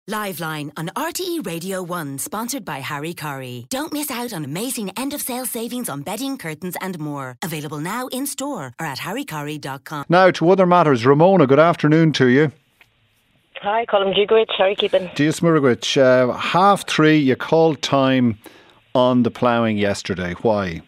Liveline on RTE Radio 1, sponsored by Harry Curry. Don't miss out on amazing end-of-sale savings on bedding, curtains and more. Available now in store or at harrycurry.com. Now to other matters. Ramona, good afternoon to you. Hi, Colm Gigrich. How are you keeping? Dias Murgwich, 3:30 you called time on the ploughing yesterday. Why?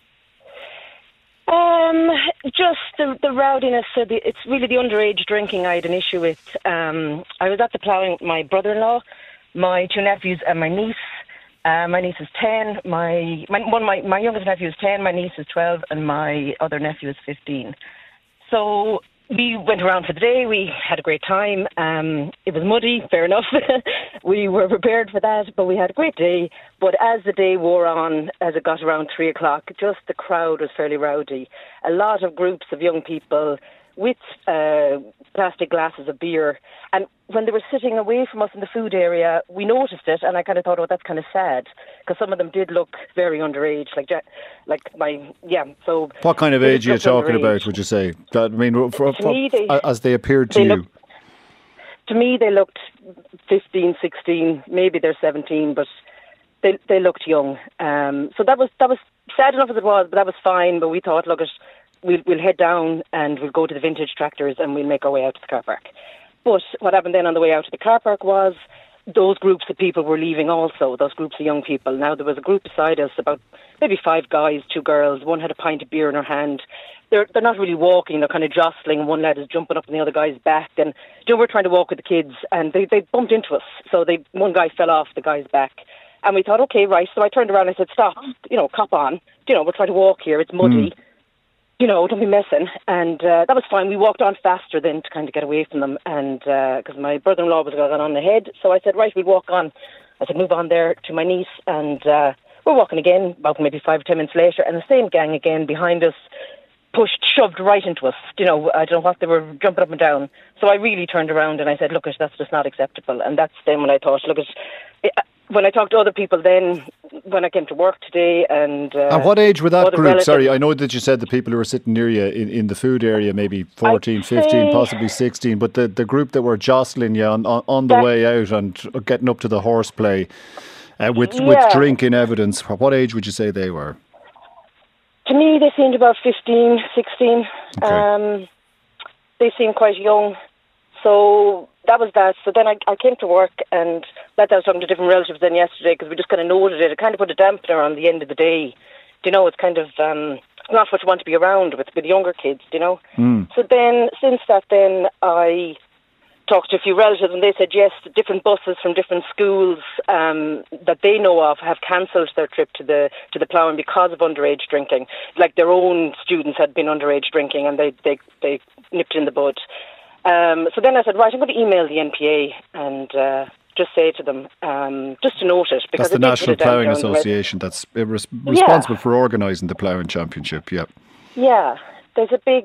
Just the rowdiness. So it's really the underage drinking I had an issue with. I was at the ploughing with my brother-in-law, my two nephews and my niece. My niece is 10. My youngest nephew is 10. My niece is 12, and my other nephew is 15. So we went around for the day. We had a great time. It was muddy, fair enough. We were prepared for that, but we had a great day. But as the day wore on, as it got around 3 o'clock, just the crowd was fairly rowdy. A lot of groups of young people with plastic glasses of beer. And when they were sitting away from us in the food area, we noticed it, and I kind of thought, oh, that's kind of sad, because some of them did look very underage, So what kind of age are you talking about, would you say? As they appeared to you? To me, they looked 15, 16, maybe they're 17, but they looked young. So that was sad enough as it was, but that was fine. But we thought, look, we'll head down and we'll go to the vintage tractors and we'll make our way out to the car park. But what happened then on the way out to the car park was those groups of people were leaving also, those groups of young people. Now, there was a group beside us, about maybe 5 guys, 2 girls. One had a pint of beer in her hand. They're not really walking, they're kind of jostling, and one lad is jumping up on the other guy's back. And we're trying to walk with the kids, and they bumped into us. So one guy fell off the guy's back. And we thought, okay, right. So I turned around and I said, stop, cop on. We're trying to walk here, it's muddy. Don't be messing. And that was fine. We walked on faster then to kind of get away from them. And because my brother-in-law was going on ahead. So I said, right, we'll walk on. I said, move on there to my niece. And we're walking again, about maybe 5 or 10 minutes later. And the same gang again behind us shoved right into us. I don't know what, they were jumping up and down. So I really turned around and I said, look, that's just not acceptable. And that's then when I thought, look, when I talked to other people then, when I came to work today and what age were that group? Relatives. Sorry, I know that you said the people who were sitting near you in the food area, maybe 14, 15, possibly 16, but the group that were jostling you on the way out and getting up to the horseplay with drinking evidence, what age would you say they were? To me, they seemed about 15, 16. Okay. They seemed quite young. So that was that. So then I came to work, and I was talking to different relatives then yesterday, because we just kind of noted it. It kind of put a dampener on the end of the day. It's kind of not what you want to be around with younger kids, So then, since that then, I talked to a few relatives, and they said, yes, different buses from different schools that they know of have cancelled their trip to the ploughing because of underage drinking. Like their own students had been underage drinking, and they nipped in the bud. So then I said, right, I'm going to email the NPA and just say to them, just to note it. Because that's the National Ploughing Association that's responsible for organising the Ploughing Championship, Yeah, there's a big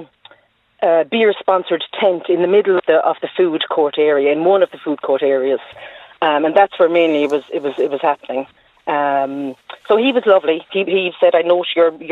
beer-sponsored tent in the middle of the food court area, in one of the food court areas. And that's where mainly it was happening. So he was lovely. He said, I note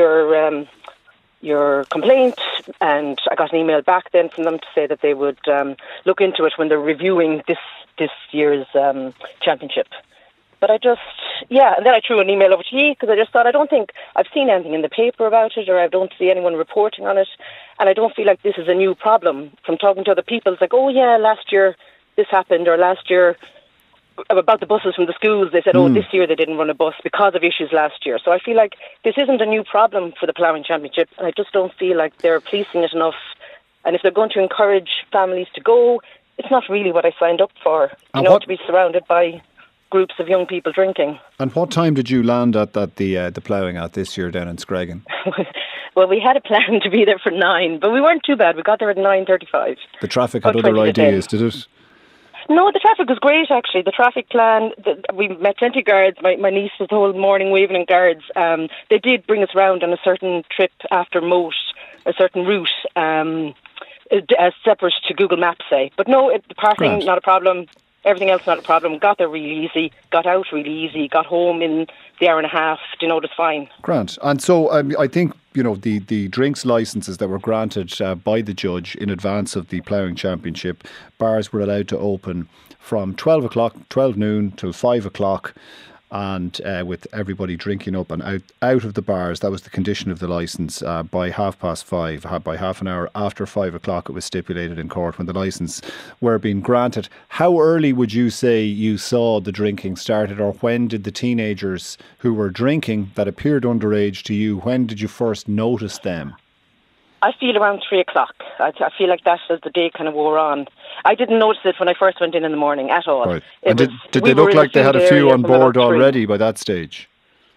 your complaint, and I got an email back then from them to say that they would look into it when they're reviewing this year's championship. But and then I threw an email over to you, because I just thought, I don't think I've seen anything in the paper about it, or I don't see anyone reporting on it, and I don't feel like this is a new problem. From talking to other people, it's like, oh yeah, last year this happened, or last year about the buses from the schools, they said, oh, this year they didn't run a bus because of issues last year. So I feel like this isn't a new problem for the ploughing championship, and I just don't feel like they're policing it enough. And if they're going to encourage families to go, it's not really what I signed up for, to be surrounded by groups of young people drinking. And what time did you land at the ploughing at this year down in Screggan? Well, we had a plan to be there for 9, but we weren't too bad. We got there at 9:35. The traffic had other ideas, did it? No, the traffic was great, actually. The traffic plan, we met plenty of guards. My niece was the whole morning waving in guards. They did bring us round on a certain trip after Moat, a certain route, separate to Google Maps, say. But no, the parking, not a problem. Everything else, not a problem. Got there really easy, got out really easy, got home in the hour and a half, just fine. Grant. And so I think, the drinks licences that were granted by the judge in advance of the ploughing championship, bars were allowed to open from 12 noon till 5 o'clock, and with everybody drinking up and out of the bars. That was the condition of the licence by 5:30. By half an hour after 5 o'clock, it was stipulated in court when the licence were being granted. How early would you say you saw the drinking started, or when did the teenagers who were drinking that appeared underage to you, when did you first notice them? I feel around 3 o'clock. I feel like that as the day kind of wore on. I didn't notice it when I first went in the morning at all. Right. And did they look like they had a few on board already by that stage?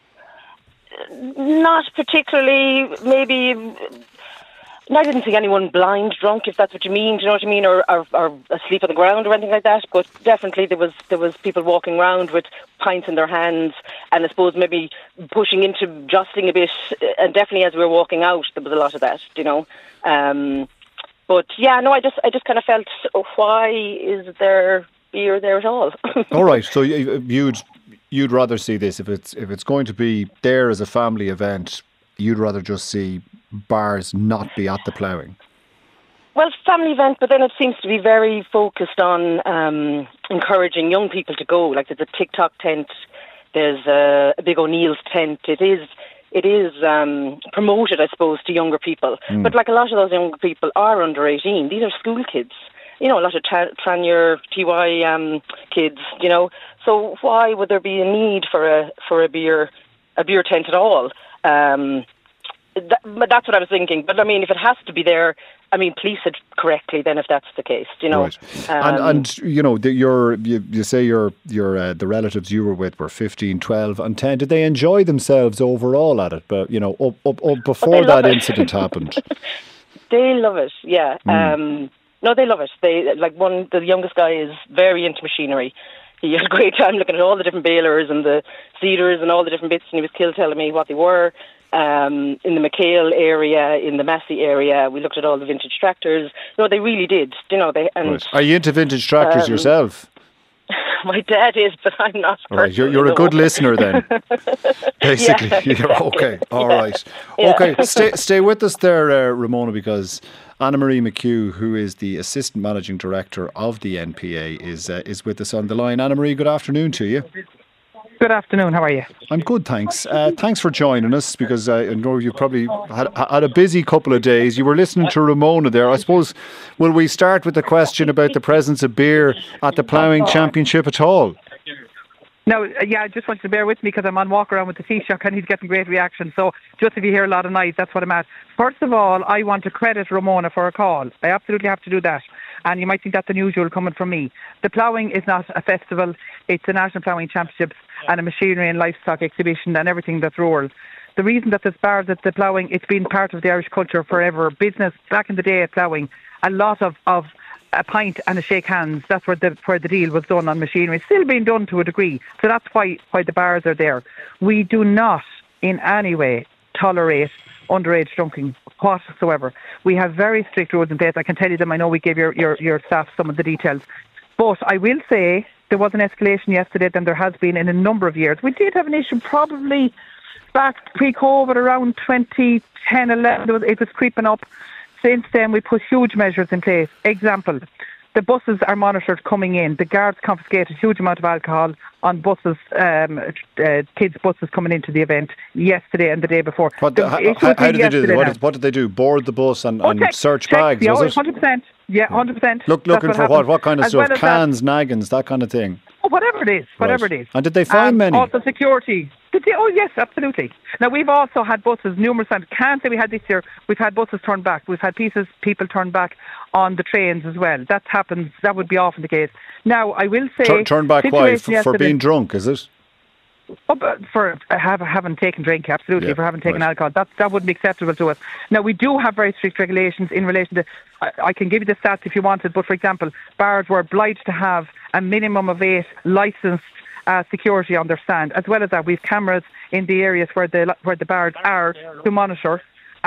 Not particularly. Maybe. I didn't see anyone blind drunk, if that's what you mean. Do you know what I mean? Or asleep on the ground or anything like that. But definitely there was people walking around with pints in their hands, and I suppose maybe pushing into jostling a bit. And definitely as we were walking out, there was a lot of that. You know. But yeah, no, I just kind of felt, why is there beer there at all? All right, so you'd rather see this if it's going to be there as a family event. You'd rather just see bars not be at the ploughing. Well, family event, but then it seems to be very focused on encouraging young people to go. Like there's a TikTok tent, there's a big O'Neill's tent. It is promoted, I suppose, to younger people. But like a lot of those younger people are under 18. These are school kids. You know, a lot of Tranyer, TY kids, you know. So why would there be a need for a beer tent at all? But that's what I was thinking. But I mean, if it has to be there, I mean, police it correctly then if that's the case, you know. Right. And you know, you say the relatives you were with were 15, 12 and 10. Did they enjoy themselves overall at it? But, you know, up before that incident happened. They love it, yeah. No, they love it. The youngest guy is very into machinery. He had a great time looking at all the different balers and the seeders and all the different bits, and he was still telling me what they were. In the McHale area, in the Massey area, we looked at all the vintage tractors. No, they really did. You know, right. Are you into vintage tractors yourself? My dad is, but I'm not. Right, you're a good listener then. Basically, yeah. Okay, all right. Yeah. Okay, stay with us there, Ramona, because Anna-Marie McHugh, who is the Assistant Managing Director of the NPA, is with us on the line. Anna-Marie, good afternoon to you. Good afternoon, how are you? I'm good, thanks. Thanks for joining us, because I know you've probably had a busy couple of days. You were listening to Ramona there. I suppose, will we start with the question about the presence of beer at the Ploughing Championship at all? No, yeah, I just want you to bear with me because I'm on walk around with the Taoiseach and he's getting great reaction. So just if you hear a lot of noise, that's what I'm at. First of all, I want to credit Ramona for a call. I absolutely have to do that. And you might think that's unusual coming from me. The ploughing is not a festival. It's the National Ploughing Championships and a machinery and livestock exhibition and everything that's rural. The reason that there's bars at the ploughing, it's been part of the Irish culture forever. Business, back in the day at ploughing, a lot of a pint and a shake hands, that's where the deal was done on machinery. It's still being done to a degree. So that's why the bars are there. We do not in any way tolerate underage drinking whatsoever. We have very strict rules in place. I can tell you them. I know we gave your staff some of the details. But I will say there was an escalation yesterday than there has been in a number of years. We did have an issue probably back pre-COVID around 2010, 11. It was creeping up. Since then, we put huge measures in place. Example, the buses are monitored coming in. The guards confiscate a huge amount of alcohol on buses, kids' buses coming into the event yesterday and the day before. How did they do that? What did they do? Board the bus and search bags, yeah, was it? 100%. Yeah, 100%. Looking for what? What kind of stuff? Cans, naggins, that kind of thing? Whatever it is. And did they find many? Also security. Oh, yes, absolutely. Now, we've also had buses numerous times. Can't say we had this year. We've had buses turned back. We've had people turned back on the trains as well. That happens. That would be often the case. Now, I will say... Turn back why? For being drunk, is it? Oh, but for having taken drink, absolutely. Yeah, for having taken alcohol, that wouldn't be acceptable to us. Now, we do have very strict regulations in relation to... I can give you the stats if you wanted, but for example, bars were obliged to have a minimum of 8 licensed security on their stand. As well as that, we have cameras in the areas where the bars are to monitor.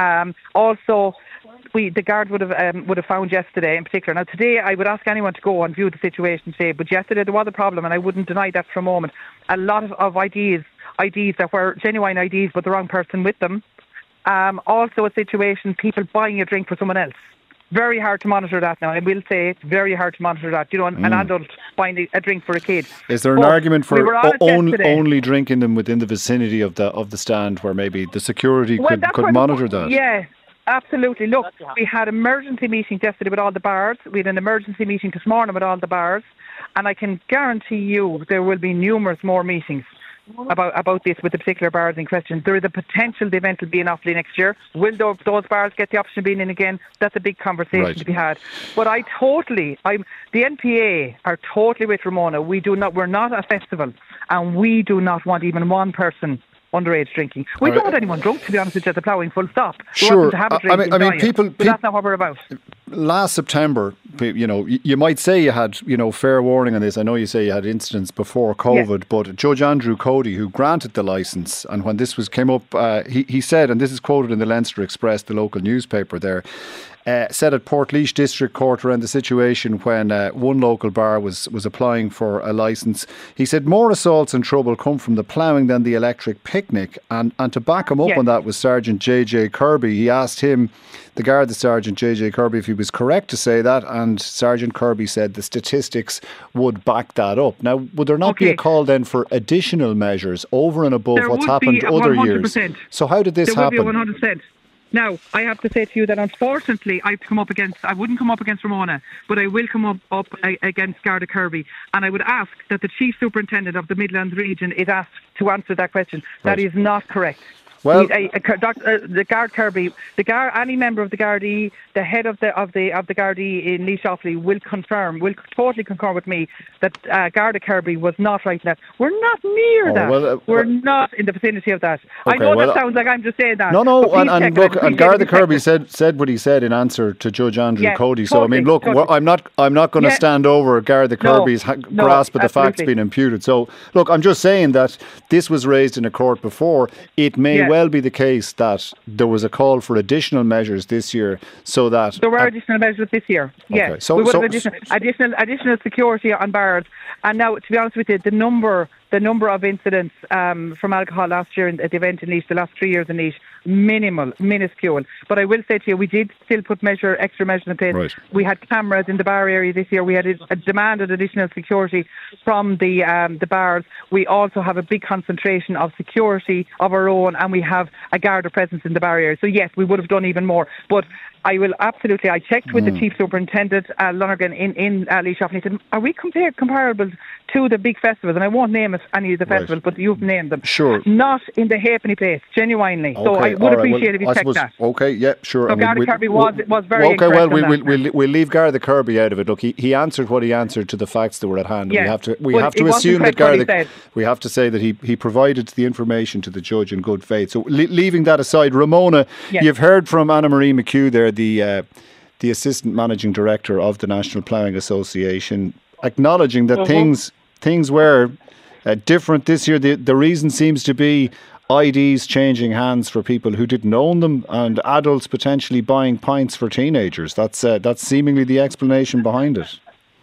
Also, the guard would have found yesterday in particular. Now today, I would ask anyone to go and view the situation today. But yesterday there was a problem, and I wouldn't deny that for a moment. A lot of IDs that were genuine IDs, but the wrong person with them. Also, a situation people buying a drink for someone else. very hard to monitor that now. I will say it's very hard to monitor that. An adult buying a drink for a kid. Is there an argument for only drinking them within the vicinity of the stand, where maybe the security could monitor that? Yeah. Absolutely. Look, we had emergency meetings yesterday with all the bars. We had an emergency meeting this morning with all the bars. And I can guarantee you there will be numerous more meetings about this with the particular bars in question. There is a potential the event will be in Offaly next year. Will those bars get the option of being in again? That's a big conversation to be had. But the NPA are totally with Ramona. We're not a festival, and we do not want even one person underage drinking. We don't want anyone drunk, to be honest with you, at the ploughing, full stop. Sure. I mean, people, that's not what we're about. Last September, you might say you had, fair warning on this. I know you say you had incidents before COVID, but Judge Andrew Cody, who granted the licence, and when this came up, he said, and this is quoted in the Leinster Express, the local newspaper there, said at Portlaoise District Court around the situation when one local bar was applying for a licence. He said more assaults and trouble come from the ploughing than the electric picnic. And to back him up on that was Sergeant J.J. Kirby. He asked him, the Garda Sergeant J.J. Kirby, if he was correct to say that, and Sergeant Kirby said the statistics would back that up. Now, would there not be a call then for additional measures over and above what's happened other 100%. Years? So how did this happen? There would be 100%. Now, I have to say to you that unfortunately I wouldn't come up against Ramona, but I will come up against Garda Kirby, and I would ask that the Chief Superintendent of the Midlands region is asked to answer that question. Right. That is not correct. Well, the Garda Kirby, any member of the Gardaí, the head of the Gardaí in Laois Offaly will totally concur with me that Garda Kirby was not right in that. We're not near that. We're not in the vicinity of that. Okay, I know that sounds like I'm just saying that. No, and look, and Garda Kirby said what he said in answer to Judge Andrew Cody. So totally, I mean, look, I'm not going to stand over Garda Kirby's grasp of the facts being imputed. So look, I'm just saying that this was raised in a court before. It may well be the case that there was a call for additional measures this year, so that there were additional measures this year. Okay. So we would have additional security on bars. And now, to be honest with you, the number of incidents from alcohol last year at the event in Laois, the last 3 years in Laois, minuscule. But I will say to you, we did still put extra measures in place. Right. We had cameras in the bar area this year. We had demanded additional security from the bars. We also have a big concentration of security of our own, and we have a Garda presence in the bar area. So yes, we would have done even more. But I checked with the Chief Superintendent, Lonergan, in Laois Offaly, and he said, are we comparable to the big festivals? And I won't name any of the festivals, but you've named them. Sure. Not in the halfpenny place, genuinely. Okay. So I would appreciate if you checked that. Okay, yeah, sure. So Garda Kirby was very incorrect. We'll leave Garda Kirby out of it. Look, he answered what he answered to the facts that were at hand. Yeah. We have to assume that Garda, we have to say that he provided the information to the judge in good faith. So leaving that aside, Ramona, you've heard from Anna Marie McHugh there, the Assistant Managing Director of the National Ploughing Association, acknowledging that things were different this year. The reason seems to be IDs changing hands for people who didn't own them, and adults potentially buying pints for teenagers. That's seemingly the explanation behind it.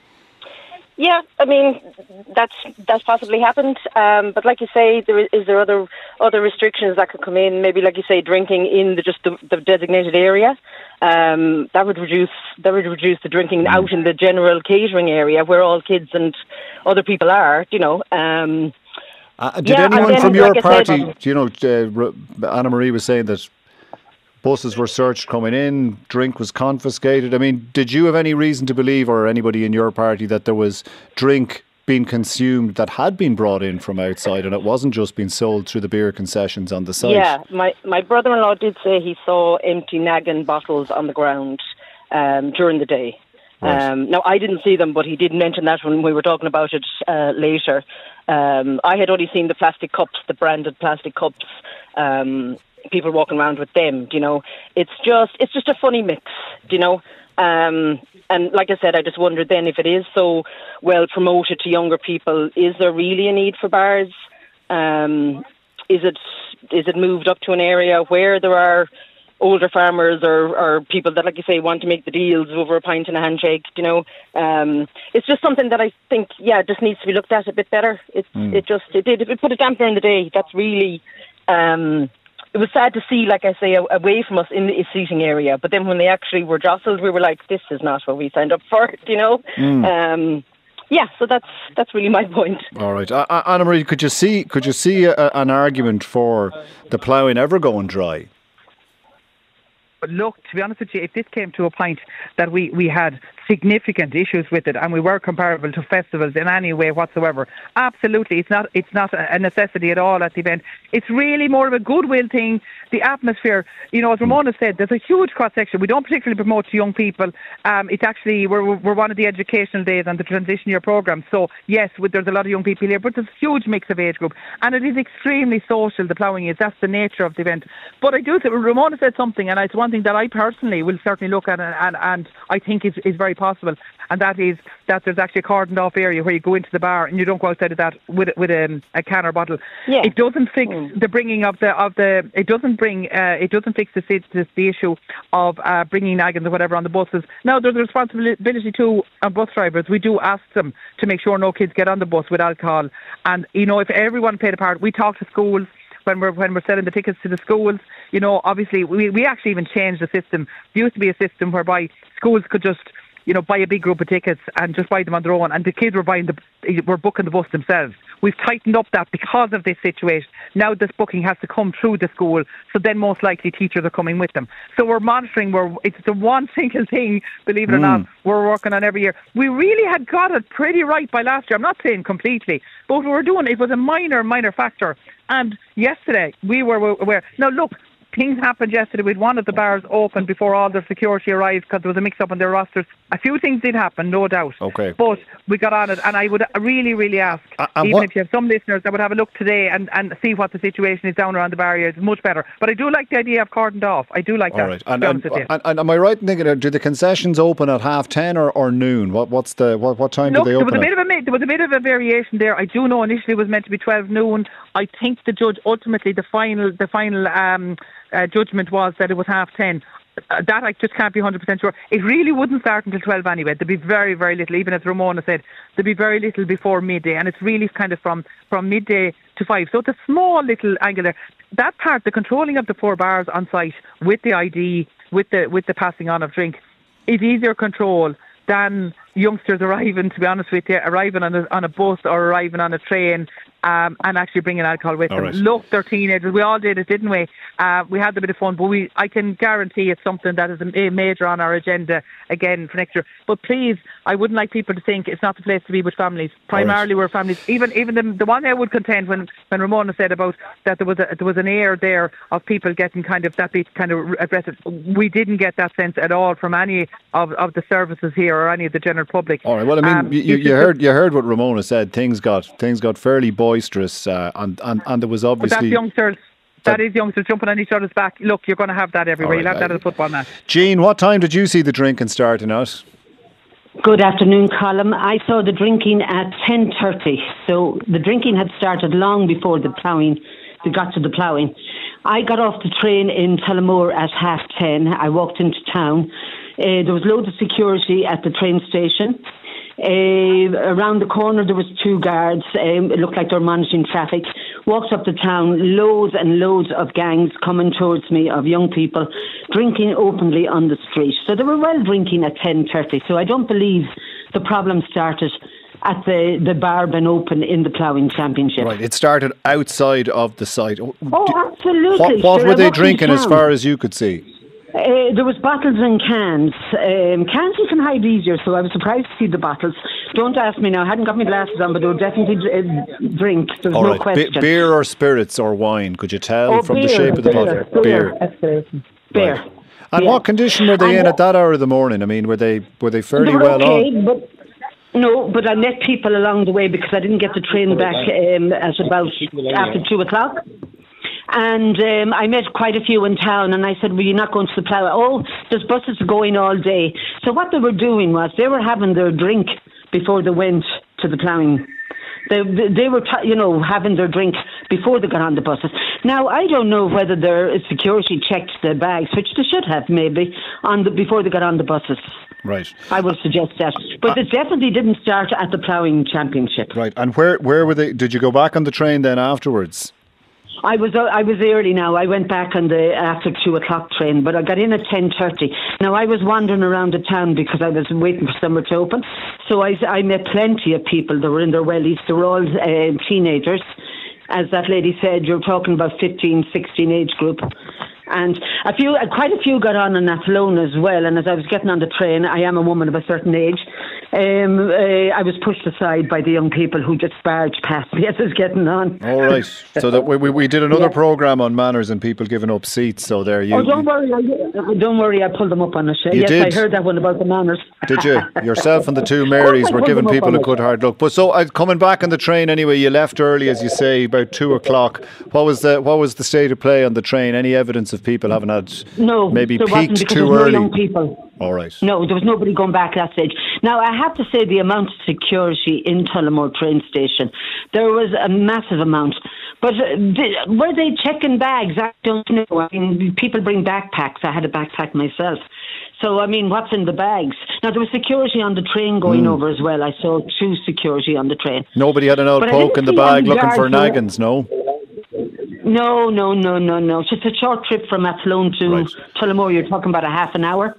Yeah, I mean, that's possibly happened. But like you say, is there other restrictions that could come in? Maybe, like you say, drinking in the designated area. That would reduce the drinking out in the general catering area where all kids and other people are. Did anyone from your party? Anna Marie was saying that buses were searched coming in, drink was confiscated. I mean, did you have any reason to believe, or anybody in your party, that there was drink being consumed that had been brought in from outside and it wasn't just being sold through the beer concessions on the site? Yeah, my brother-in-law did say he saw empty naggin bottles on the ground during the day. Right. Now, I didn't see them, but he did mention that when we were talking about it later. I had only seen the plastic cups, the branded plastic cups, people walking around with them. It's just a funny mix. And like I said, I just wondered then, if it is so well promoted to younger people, is there really a need for bars? Is it moved up to an area where there are older farmers or people that, like you say, want to make the deals over a pint and a handshake? It's just something that I think, just needs to be looked at a bit better. It put a dampener in the day. That's really it was sad to see, like I say, away from us in the seating area. But then when they actually were jostled, we were like, this is not what we signed up for, you know. Yeah, so that's really my point. All right, Anna Marie, could you see an argument for the ploughing ever going dry? But look, to be honest with you, if this came to a point that we had significant issues with it and we were comparable to festivals in any way whatsoever, absolutely, it's not a necessity at all at the event. It's really more of a goodwill thing. The atmosphere, you know, as Ramona said, there's a huge cross section. We don't particularly promote to young people. It's actually we're one of the educational days on the transition year program. So yes, there's a lot of young people here, but there's a huge mix of age group, and it is extremely social. The ploughing is, that's the nature of the event. But I do think Ramona said something, and it's one thing that I personally will certainly look at and I think is very possible, and that is that there's actually a cordoned off area where you go into the bar and you don't go outside of that with a can or bottle. Yeah. It doesn't fix the bringing of the it doesn't fix the issue of bringing naggins or whatever on the buses. Now there's a responsibility too on bus drivers. We do ask them to make sure no kids get on the bus with alcohol, and you know, if everyone played a part, we talk to schools when we're selling the tickets to the schools. You know, obviously we actually even changed the system. There used to be a system whereby schools could just, you know, buy a big group of tickets and just buy them on their own, and the kids were booking the bus themselves. We've tightened up that because of this situation. Now this booking has to come through the school, so then most likely teachers are coming with them. So we're monitoring. It's the one single thing, believe it or not, we're working on every year. We really had got it pretty right by last year. I'm not saying completely, but what we're doing, it was a minor factor. And yesterday we were aware. Now look, things happened yesterday. We had one of the bars open before all their security arrived because there was a mix-up on their rosters. A few things did happen, no doubt. Okay. But we got on it, and I would really ask, even if you have some listeners that would have a look today and see what the situation is down around the barriers, much better. But I do like the idea of cordoned off. I do like that. All right. And am I right in thinking, do the concessions open at 10:30 or noon? What time do they open? There was a bit of a variation there. I do know initially it was meant to be 12 noon. I think the judge ultimately the final judgment was that it was 10:30. That I just can't be 100% sure. It really wouldn't start until 12 anyway. There'd be very little, even as Ramona said, there'd be very little before midday, and it's really kind of from midday to 5. So it's a small little angle there. That part, the controlling of the 4 bars on site with the ID, with the passing on of drink, is easier control than youngsters arriving, to be honest with you, arriving on a bus or arriving on a train and actually bringing alcohol with them. Right. Look, they're teenagers. We all did it, didn't we? We had a bit of fun, but I can guarantee it's something that is a major on our agenda again for next year. But please, I wouldn't like people to think it's not the place to be with families. Primarily, we're families. Even the one I would contend when Ramona said about that there was an air there of people getting kind of aggressive. We didn't get that sense at all from any of the services here or any of the general public. All right. Well, I mean, you heard what Ramona said. Things got fairly boisterous, and there was obviously. But that's youngsters. That is youngsters jumping on each other's back. Look, you're going to have that everywhere. Right, you'll have that at a football match. Jean, what time did you see the drinking starting out? Good afternoon, Colm. I saw the drinking at 10:30. So the drinking had started long before the ploughing. We got to the ploughing. I got off the train in Tullamore at 10:30. I walked into town. There was loads of security at the train station. Around the corner there was 2 guards. It looked like they were monitoring traffic. Walked up the town, loads and loads of gangs coming towards me, of young people drinking openly on the street. So they were well drinking at 10:30. So I don't believe the problem started at the bar being open in the ploughing championship. Right, it started outside of the site. Oh, absolutely. What were they drinking as far as you could see? There was bottles and cans. Cans you can hide easier, so I was surprised to see the bottles. Don't ask me now. I hadn't got my glasses on, but they were definitely drink. There's no question. Beer or spirits or wine? Could you tell from the shape of the bottle? Beer. Beer. Right. And what condition were they in at that hour of the morning? I mean, were they fairly well on? But I met people along the way because I didn't get the train back at about after 2 o'clock. And I met quite a few in town, and I said, well, you're not going to the plough? Oh, there's buses going all day. So what they were doing was they were having their drink before they went to the ploughing. They were, having their drink before they got on the buses. Now, I don't know whether their security checked the bags, which they should have maybe, before they got on the buses. Right. I would suggest that. But it definitely didn't start at the ploughing championship. Right. And where were they? Did you go back on the train then afterwards? I was early now. I went back on the after 2:00 train, but I got in at 10:30. Now I was wandering around the town because I was waiting for somewhere to open. So I met plenty of people that were in their wellies. They were all teenagers. As that lady said, you're talking about 15, 16 age group. And quite a few got on Athlone as well. And as I was getting on the train, I am a woman of a certain age, I was pushed aside by the young people who just barged past me as I was getting on. All right. So that we did another programme on manners and people giving up seats. So there you. Oh, don't worry. I pulled them up on it. You yes, did? I heard that one about the manners. Did you? Yourself and the two Marys were giving people a good hard look. But so coming back on the train anyway, you left early, as you say, about 2:00. What was the state of play on the train? Any evidence of people having had maybe peaked too early? No young people. All right. No, there was nobody going back at that stage. Now, I have to say the amount of security in Tullamore train station, there was a massive amount. But were they checking bags? I don't know. I mean, people bring backpacks. I had a backpack myself. So, I mean, what's in the bags? Now, there was security on the train going over as well. I saw 2 security on the train. Nobody had an old poke in the bag looking for naggins, no? No. It's just a short trip from Athlone to Tullamore. You're talking about a half an hour.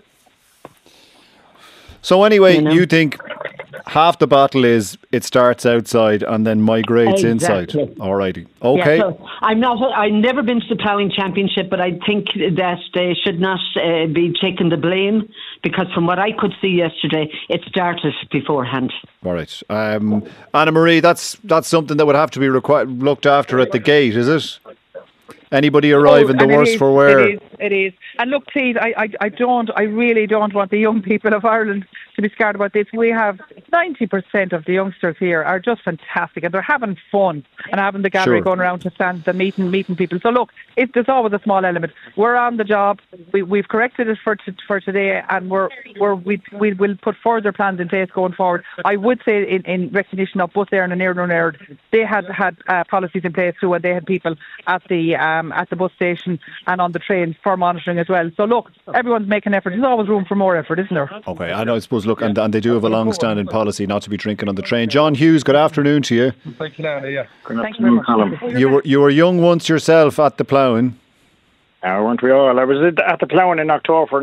So anyway, you think half the battle is it starts outside and then migrates inside. All righty. Okay. Yeah, so I've never been to the ploughing championship, but I think that they should not be taking the blame, because from what I could see yesterday, it started beforehand. All right. Anna Marie, that's something that would have to be looked after at the gate, is it? Anybody arriving the worse for wear? It is. And look, please, I really don't want the young people of Ireland to be scared about this. We have 90% of the youngsters here are just fantastic, and they're having fun and having the gallery going around to stand and meeting people. So look, there's always a small element. We're on the job. We've corrected it for today, and we will put further plans in place going forward. I would say in recognition of both Éireann and Éireann, they had policies in place too, and they had people at the bus station and on the trains for monitoring as well. So look, everyone's making effort. There's always room for more effort, isn't there? Okay, I know. I suppose. Look, and they do have a long-standing policy not to be drinking on the train. John Hughes, good afternoon to you. Thank you, Anna. Yeah. Good afternoon, Colin. You were young once yourself at the ploughing. Weren't we all? I was at the ploughing in October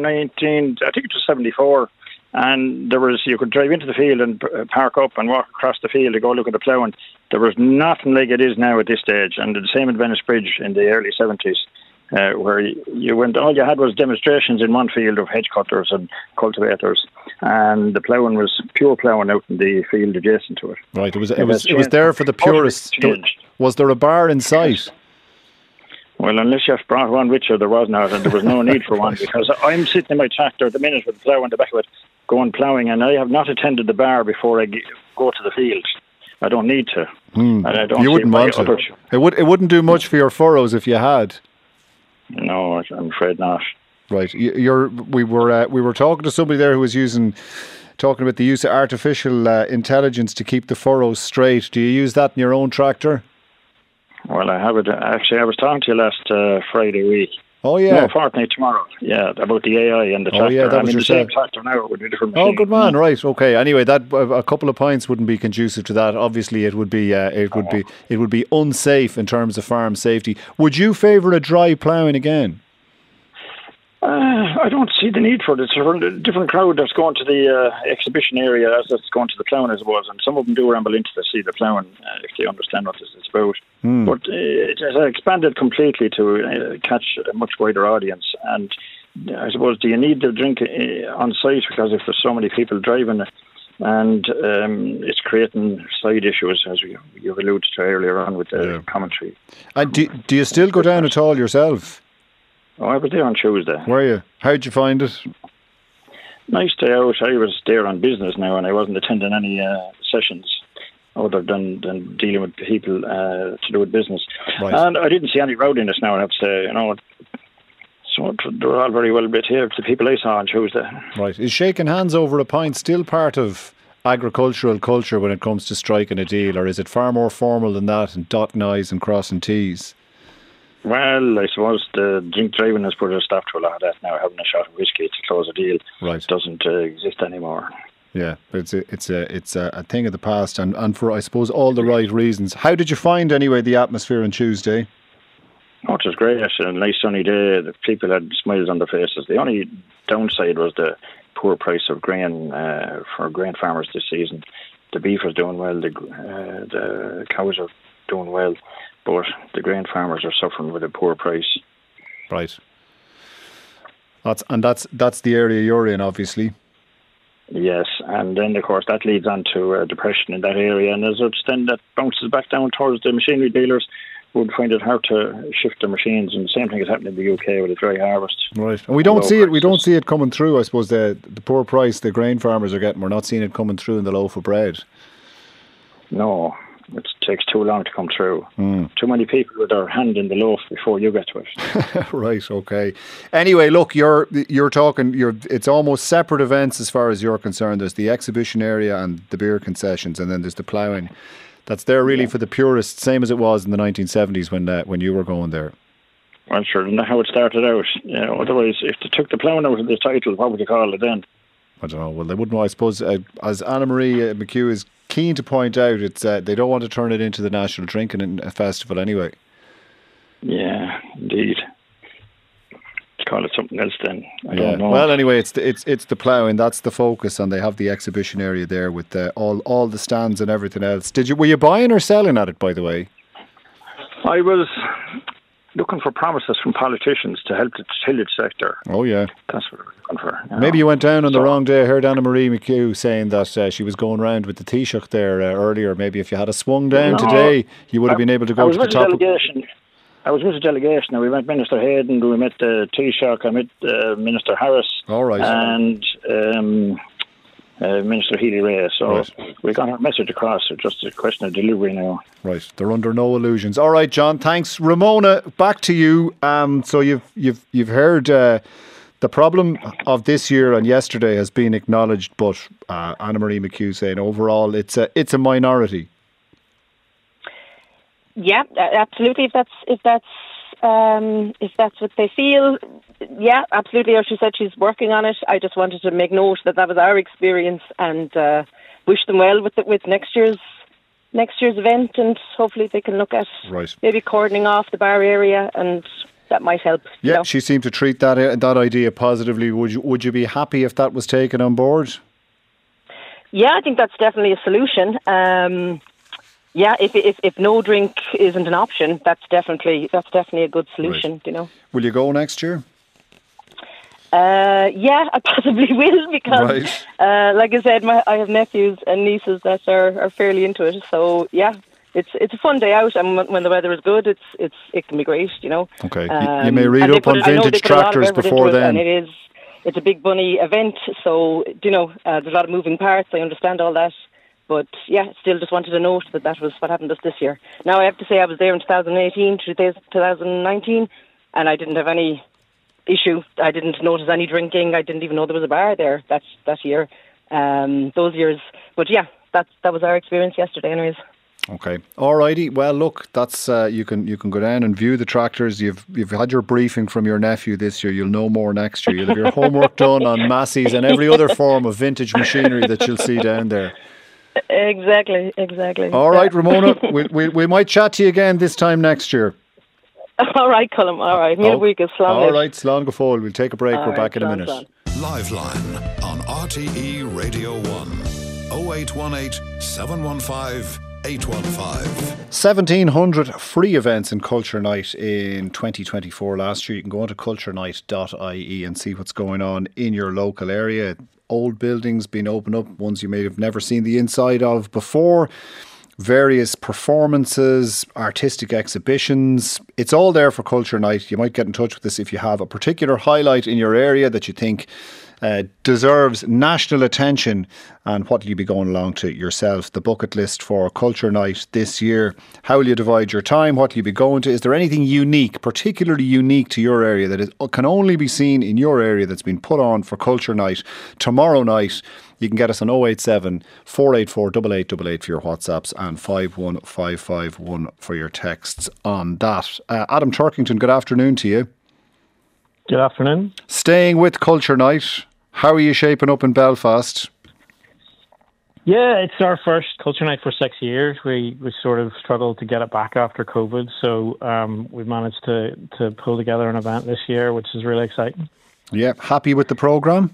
1974, and you could drive into the field and park up and walk across the field to go look at the ploughing. There was nothing like it is now at this stage, and the same at Venice Bridge in the early 70s. Where you went, all you had was demonstrations in one field of hedge cutters and cultivators, and the ploughing was pure ploughing out in the field adjacent to it. Right, it was there for the purists. Was there a bar in sight? Well, unless you've brought one with you, there was not, and there was no need for one, because I'm sitting in my tractor at the minute with the plough in the back of it, going ploughing, and I have not attended the bar before I go to the field. I don't need to. And I don't. You wouldn't want to. It wouldn't do much for your furrows if you had. No, I'm afraid not. Right. We were talking to somebody there who was talking about the use of artificial intelligence to keep the furrows straight. Do you use that in your own tractor? Well, I have it. Actually, I was talking to you last Friday week. Oh, yeah. No, fortnight tomorrow. Yeah, about the AI and the tractor. Oh, yeah, that was the same tractor now with a different machine. Oh, good man. Right. Okay. Anyway, that a couple of pints wouldn't be conducive to that. Obviously, it would be unsafe in terms of farm safety. Would you favour a dry ploughing again? I don't see the need for it. It's a different crowd that's going to the exhibition area as that's going to the ploughing, I suppose. And some of them do ramble into to see the ploughing if they understand what this is about. But it has expanded completely to catch a much wider audience. And I suppose, do you need the drink on site? Because if there's so many people driving it, and it's creating side issues, as you've alluded to earlier on with the commentary. And do you still go down at all yourself? Oh, I was there on Tuesday. Were you? How'd you find it? Nice day out. I was there on business now, and I wasn't attending any sessions other than dealing with people to do with business. Right. And I didn't see any rowdiness now, I have to say. So they're all very well behaved, the people I saw on Tuesday. Right. Is shaking hands over a pint still part of agricultural culture when it comes to striking a deal, or is it far more formal than that and dotting I's and crossing T's? Well, I suppose the drink driving has put a stop to a lot of that now. Having a shot of whiskey to close a deal doesn't exist anymore. Yeah, it's a thing of the past, and for, I suppose, all the right reasons. How did you find, anyway, the atmosphere on Tuesday? Oh, it was great. A nice sunny day. The people had smiles on their faces. The only downside was the poor price of grain for grain farmers this season. The beef was doing well. The cows are doing well, but the grain farmers are suffering with a poor price. Right. That's the area you're in, obviously. Yes, and then of course that leads on to depression in that area, and as it's then that bounces back down towards the machinery dealers, who would find it hard to shift their machines, and the same thing is happening in the UK with a dry harvest. Right, and we don't see it. We don't see it coming through. I suppose the poor price the grain farmers are getting, we're not seeing it coming through in the loaf of bread. No, it takes too long to come through. Too many people with their hand in the loaf before you get to it. Right, okay. Anyway, look, you're talking. It's almost separate events as far as you're concerned. There's the exhibition area and the beer concessions, and then there's the ploughing. That's there really for the purists, same as it was in the 1970s when you were going there. Well, sure, isn't that how it started out? Otherwise, if they took the ploughing out of the title, what would you call it then? I don't know. Well, they wouldn't know. I suppose, as Anna-Marie McHugh is keen to point out, it's they don't want to turn it into the National Drinking Festival anyway. Yeah, indeed. Call it something else then. I don't know. Well, anyway, it's the ploughing. That's the focus, and they have the exhibition area there with all the stands and everything else. Were you buying or selling at it, by the way? I was looking for promises from politicians to help the tillage sector. Oh yeah, that's what I was looking for. Maybe you went down on the wrong day. I heard Anna-Marie McHugh saying that she was going round with the Taoiseach there earlier. Maybe if you had swung down today, you would have been able to go to the top. I was with a delegation, and we met Minister Hayden, we met the Taoiseach, I met Minister Harris, all right, and Minister Healy-Rae. So we got our message across. It's just a question of delivery now. Right, they're under no illusions. All right, John, thanks. Ramona, back to you. So you've heard the problem of this year and yesterday has been acknowledged, but Anna-Marie McHugh saying overall it's a minority. Yeah, absolutely. If that's what they feel, yeah, absolutely. As she said, she's working on it. I just wanted to make note that was our experience, and wish them well with next year's event, and hopefully they can look at maybe cordoning off the bar area, and that might help. Yeah, she seemed to treat that idea positively. Would you be happy if that was taken on board? Yeah, I think that's definitely a solution. Yeah, if no drink isn't an option, that's definitely a good solution. Right. You know. Will you go next year? Yeah, I possibly will, because, like I said, I have nephews and nieces that are fairly into it. So yeah, it's a fun day out, and when the weather is good, it can be great. You know. Okay, you may read up on vintage tractors before then. And it's a big bunny event, so there's a lot of moving parts. I understand all that. But yeah, still just wanted to note that was what happened this year. Now I have to say I was there in 2018, 2019, and I didn't have any issue. I didn't notice any drinking. I didn't even know there was a bar there that year, those years. But yeah, that was our experience yesterday anyways. Okay. Alrighty. Well, look, that's you can go down and view the tractors. You've had your briefing from your nephew this year. You'll know more next year. You'll have your homework done on Massey's and every other form of vintage machinery that you'll see down there. Exactly. All right, Ramona, we might chat to you again this time next year. All right, Colm. All right. All right, slán go fóill. We'll take a break. We're back in a minute. Live line on RTE Radio 1 0818 715 815. 1,700 free events in Culture Night in 2024 last year. You can go on to culturenight.ie and see what's going on in your local area. Old buildings being opened up, ones you may have never seen the inside of before, various performances, artistic exhibitions. It's all there for Culture Night. You might get in touch with us if you have a particular highlight in your area that you think deserves national attention, and what will you be going along to yourself? The bucket list for Culture Night this year. How will you divide your time? What will you be going to? Is there anything unique, particularly unique to your area, that can only be seen in your area that's been put on for Culture Night tomorrow night? You can get us on 087 484 8888 for your WhatsApps and 51551 for your texts on that. Adam Turkington, good afternoon to you. Good afternoon. Staying with Culture Night, how are you shaping up in Belfast? Yeah, it's our first culture night for 6 years. We sort of struggled to get it back after COVID, so we've managed to pull together an event this year, which is really exciting. Yeah, happy with the programme?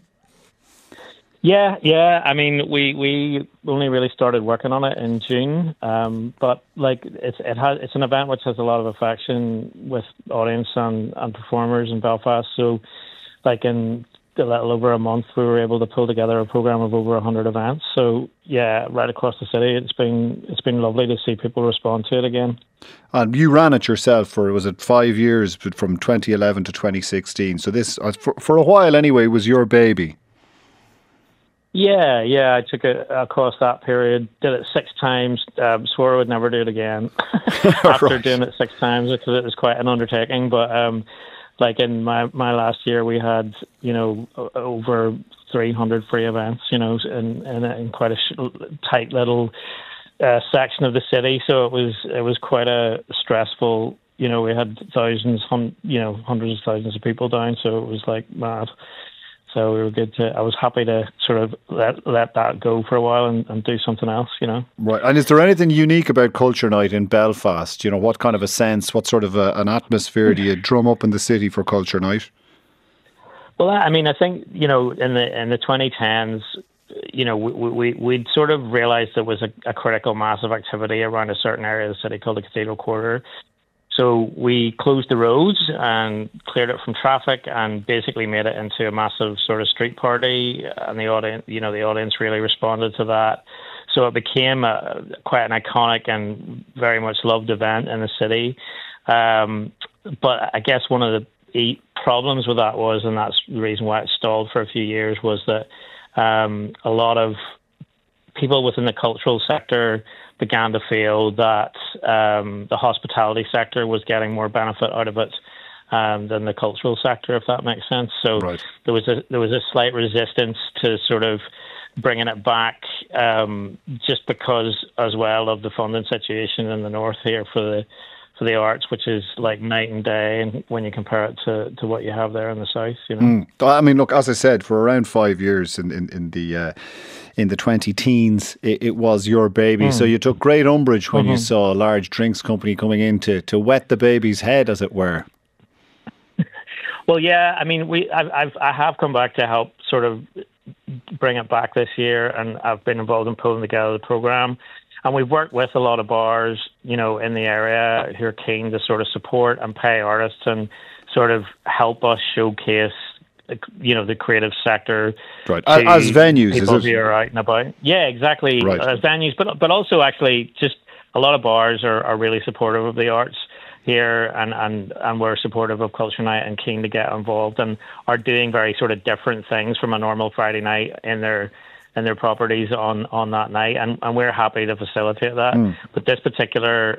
Yeah. I mean, we only really started working on it in June, but like it's an event which has a lot of affection with audience and performers in Belfast. So, like in a little over a month, we were able to pull together a program of over 100 events. So yeah, right across the city, it's been lovely to see people respond to it again. And you ran it yourself for, was it 5 years, from 2011 to 2016? So this, for a while anyway, was your baby. Yeah, I took it across that period, did it 6 times, swore I would never do it again after Right. doing it 6 times, because it was quite an undertaking. But like in my last year, we had, over 300 free events, in quite a tight little section of the city. So it was quite a stressful, we had hundreds of thousands of people down. So it was like mad. So we were I was happy to sort of let that go for a while and do something else, Right. And is there anything unique about Culture Night in Belfast? What kind of a sense, what sort of an atmosphere do you drum up in the city for Culture Night? Well, I mean, I think, in the 2010s, we'd sort of realised there was a critical mass of activity around a certain area of the city called the Cathedral Quarter. So we closed the roads and cleared it from traffic and basically made it into a massive sort of street party. And the audience really responded to that. So it became quite an iconic and very much loved event in the city. But I guess one of the problems with that was, and that's the reason why it stalled for a few years, was that a lot of people within the cultural sector began to feel that the hospitality sector was getting more benefit out of it than the cultural sector, if that makes sense. So right. there was a slight resistance to sort of bringing it back, just because as well of the funding situation in the north here for the arts, which is like night and day, and when you compare it to what you have there in the south, I mean, look, as I said, for around 5 years in the 20-teens, it was your baby. So you took great umbrage when you saw a large drinks company coming in to wet the baby's head, as it were. Well, yeah, I mean, I have come back to help sort of bring it back this year, and I've been involved in pulling together the program. And we've worked with a lot of bars, in the area who are keen to sort of support and pay artists and sort of help us showcase, the creative sector. Right. As venues, people is it? Who are out and about. Yeah, exactly. Right. As venues, but also actually just a lot of bars are really supportive of the arts here, and we're supportive of Culture Night and keen to get involved and are doing very sort of different things from a normal Friday night in their properties on that night, and we're happy to facilitate that. But this particular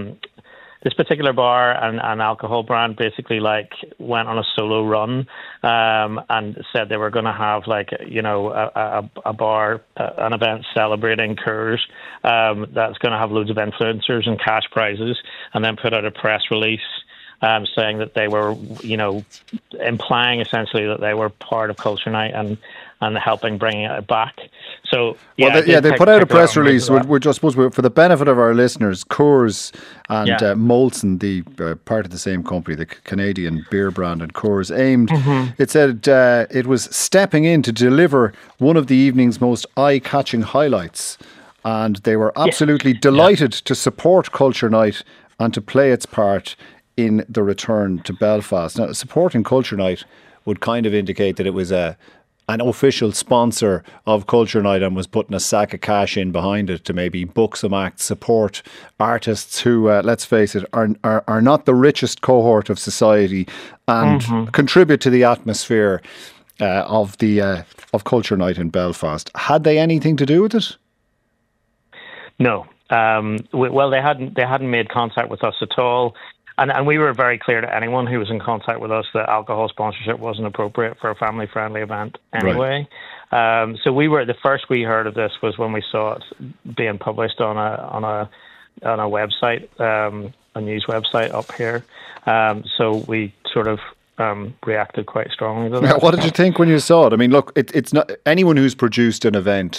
bar and alcohol brand basically went on a solo run, and said they were going to have a bar, an event celebrating Coors, that's going to have loads of influencers and cash prizes, and then put out a press release saying that they were, implying essentially that they were part of Culture Night and helping bringing it back. So they put out a press release. We're just supposed to, for the benefit of our listeners, Coors and Molson, the part of the same company, the Canadian beer brand, and Coors aimed. It said it was stepping in to deliver one of the evening's most eye-catching highlights, and they were absolutely delighted to support Culture Night and to play its part in the return to Belfast. Now, supporting Culture Night would kind of indicate that it was an official sponsor of Culture Night and was putting a sack of cash in behind it to maybe book some acts, support artists who, let's face it, are not the richest cohort of society, and contribute to the atmosphere of Culture Night in Belfast. Had they anything to do with it? No. Well, they hadn't made contact with us at all. And we were very clear to anyone who was in contact with us that alcohol sponsorship wasn't appropriate for a family-friendly event anyway. Right. So the first we heard of this was when we saw it being published on a website, a news website up here. So we sort of reacted quite strongly to that. What did you think when you saw it? I mean, look, it's not anyone who's produced an event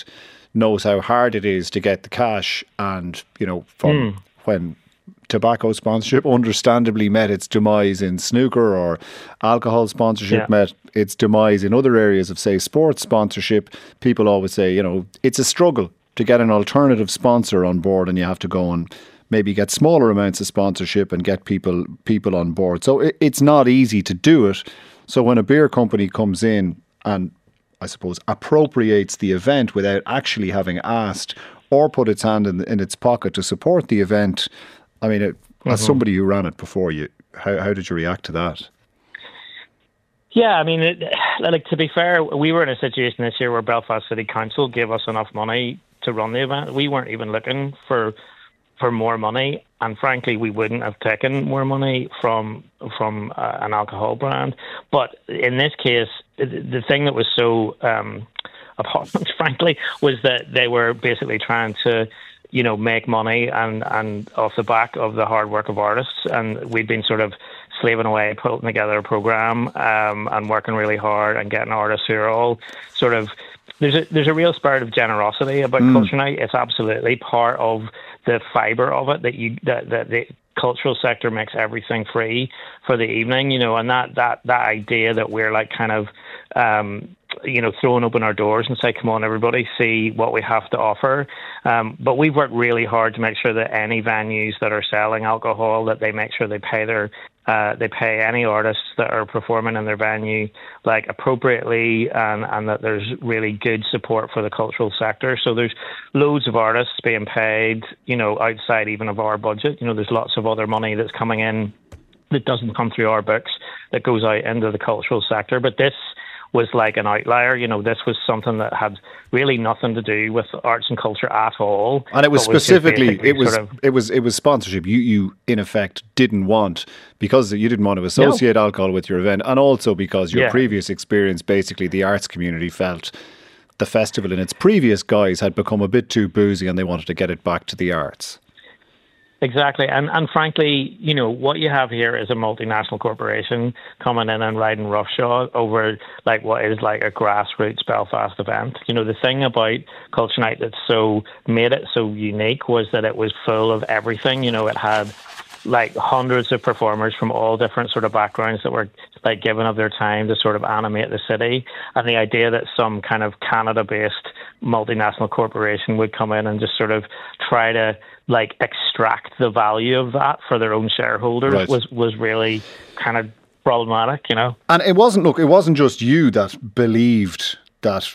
knows how hard it is to get the cash, and from when tobacco sponsorship understandably met its demise in snooker, or alcohol sponsorship met its demise in other areas of, say, sports sponsorship, people always say, it's a struggle to get an alternative sponsor on board, and you have to go and maybe get smaller amounts of sponsorship and get people on board. So it's not easy to do it. So when a beer company comes in and, I suppose, appropriates the event without actually having asked or put its hand in its pocket to support the event, I mean, as somebody who ran it before you, how did you react to that? Yeah, I mean, to be fair, we were in a situation this year where Belfast City Council gave us enough money to run the event. We weren't even looking for more money, and frankly, we wouldn't have taken more money from an alcohol brand. But in this case, the thing that was so abhorrent, frankly, was that they were basically trying to make money and off the back of the hard work of artists. And we'd been sort of slaving away, putting together a program and working really hard and getting artists who are all sort of, there's a real spirit of generosity about Culture Night. It's absolutely part of the fibre of it that the cultural sector makes everything free for the evening, and that idea that we're like kind of throwing open our doors and say, come on, everybody, see what we have to offer. But we've worked really hard to make sure that any venues that are selling alcohol, that they make sure they pay any artists that are performing in their venue like appropriately, and that there's really good support for the cultural sector. So there's loads of artists being paid, outside even of our budget. There's lots of other money that's coming in that doesn't come through our books, that goes out into the cultural sector. But this was like an outlier. This was something that had really nothing to do with arts and culture at all. And it was specifically, it was sponsorship you in effect didn't want, because you didn't want to associate alcohol with your event, and also because your previous experience, basically the arts community felt the festival in its previous guise had become a bit too boozy and they wanted to get it back to the arts. Exactly. And frankly, what you have here is a multinational corporation coming in and riding roughshod over like what is like a grassroots Belfast event. The thing about Culture Night that made it so unique was that it was full of everything. It had like hundreds of performers from all different sort of backgrounds that were like giving of their time to sort of animate the city. And the idea that some kind of Canada-based multinational corporation would come in and just sort of try to like extract the value of that for their own shareholders was really kind of problematic, And it wasn't just you that believed that,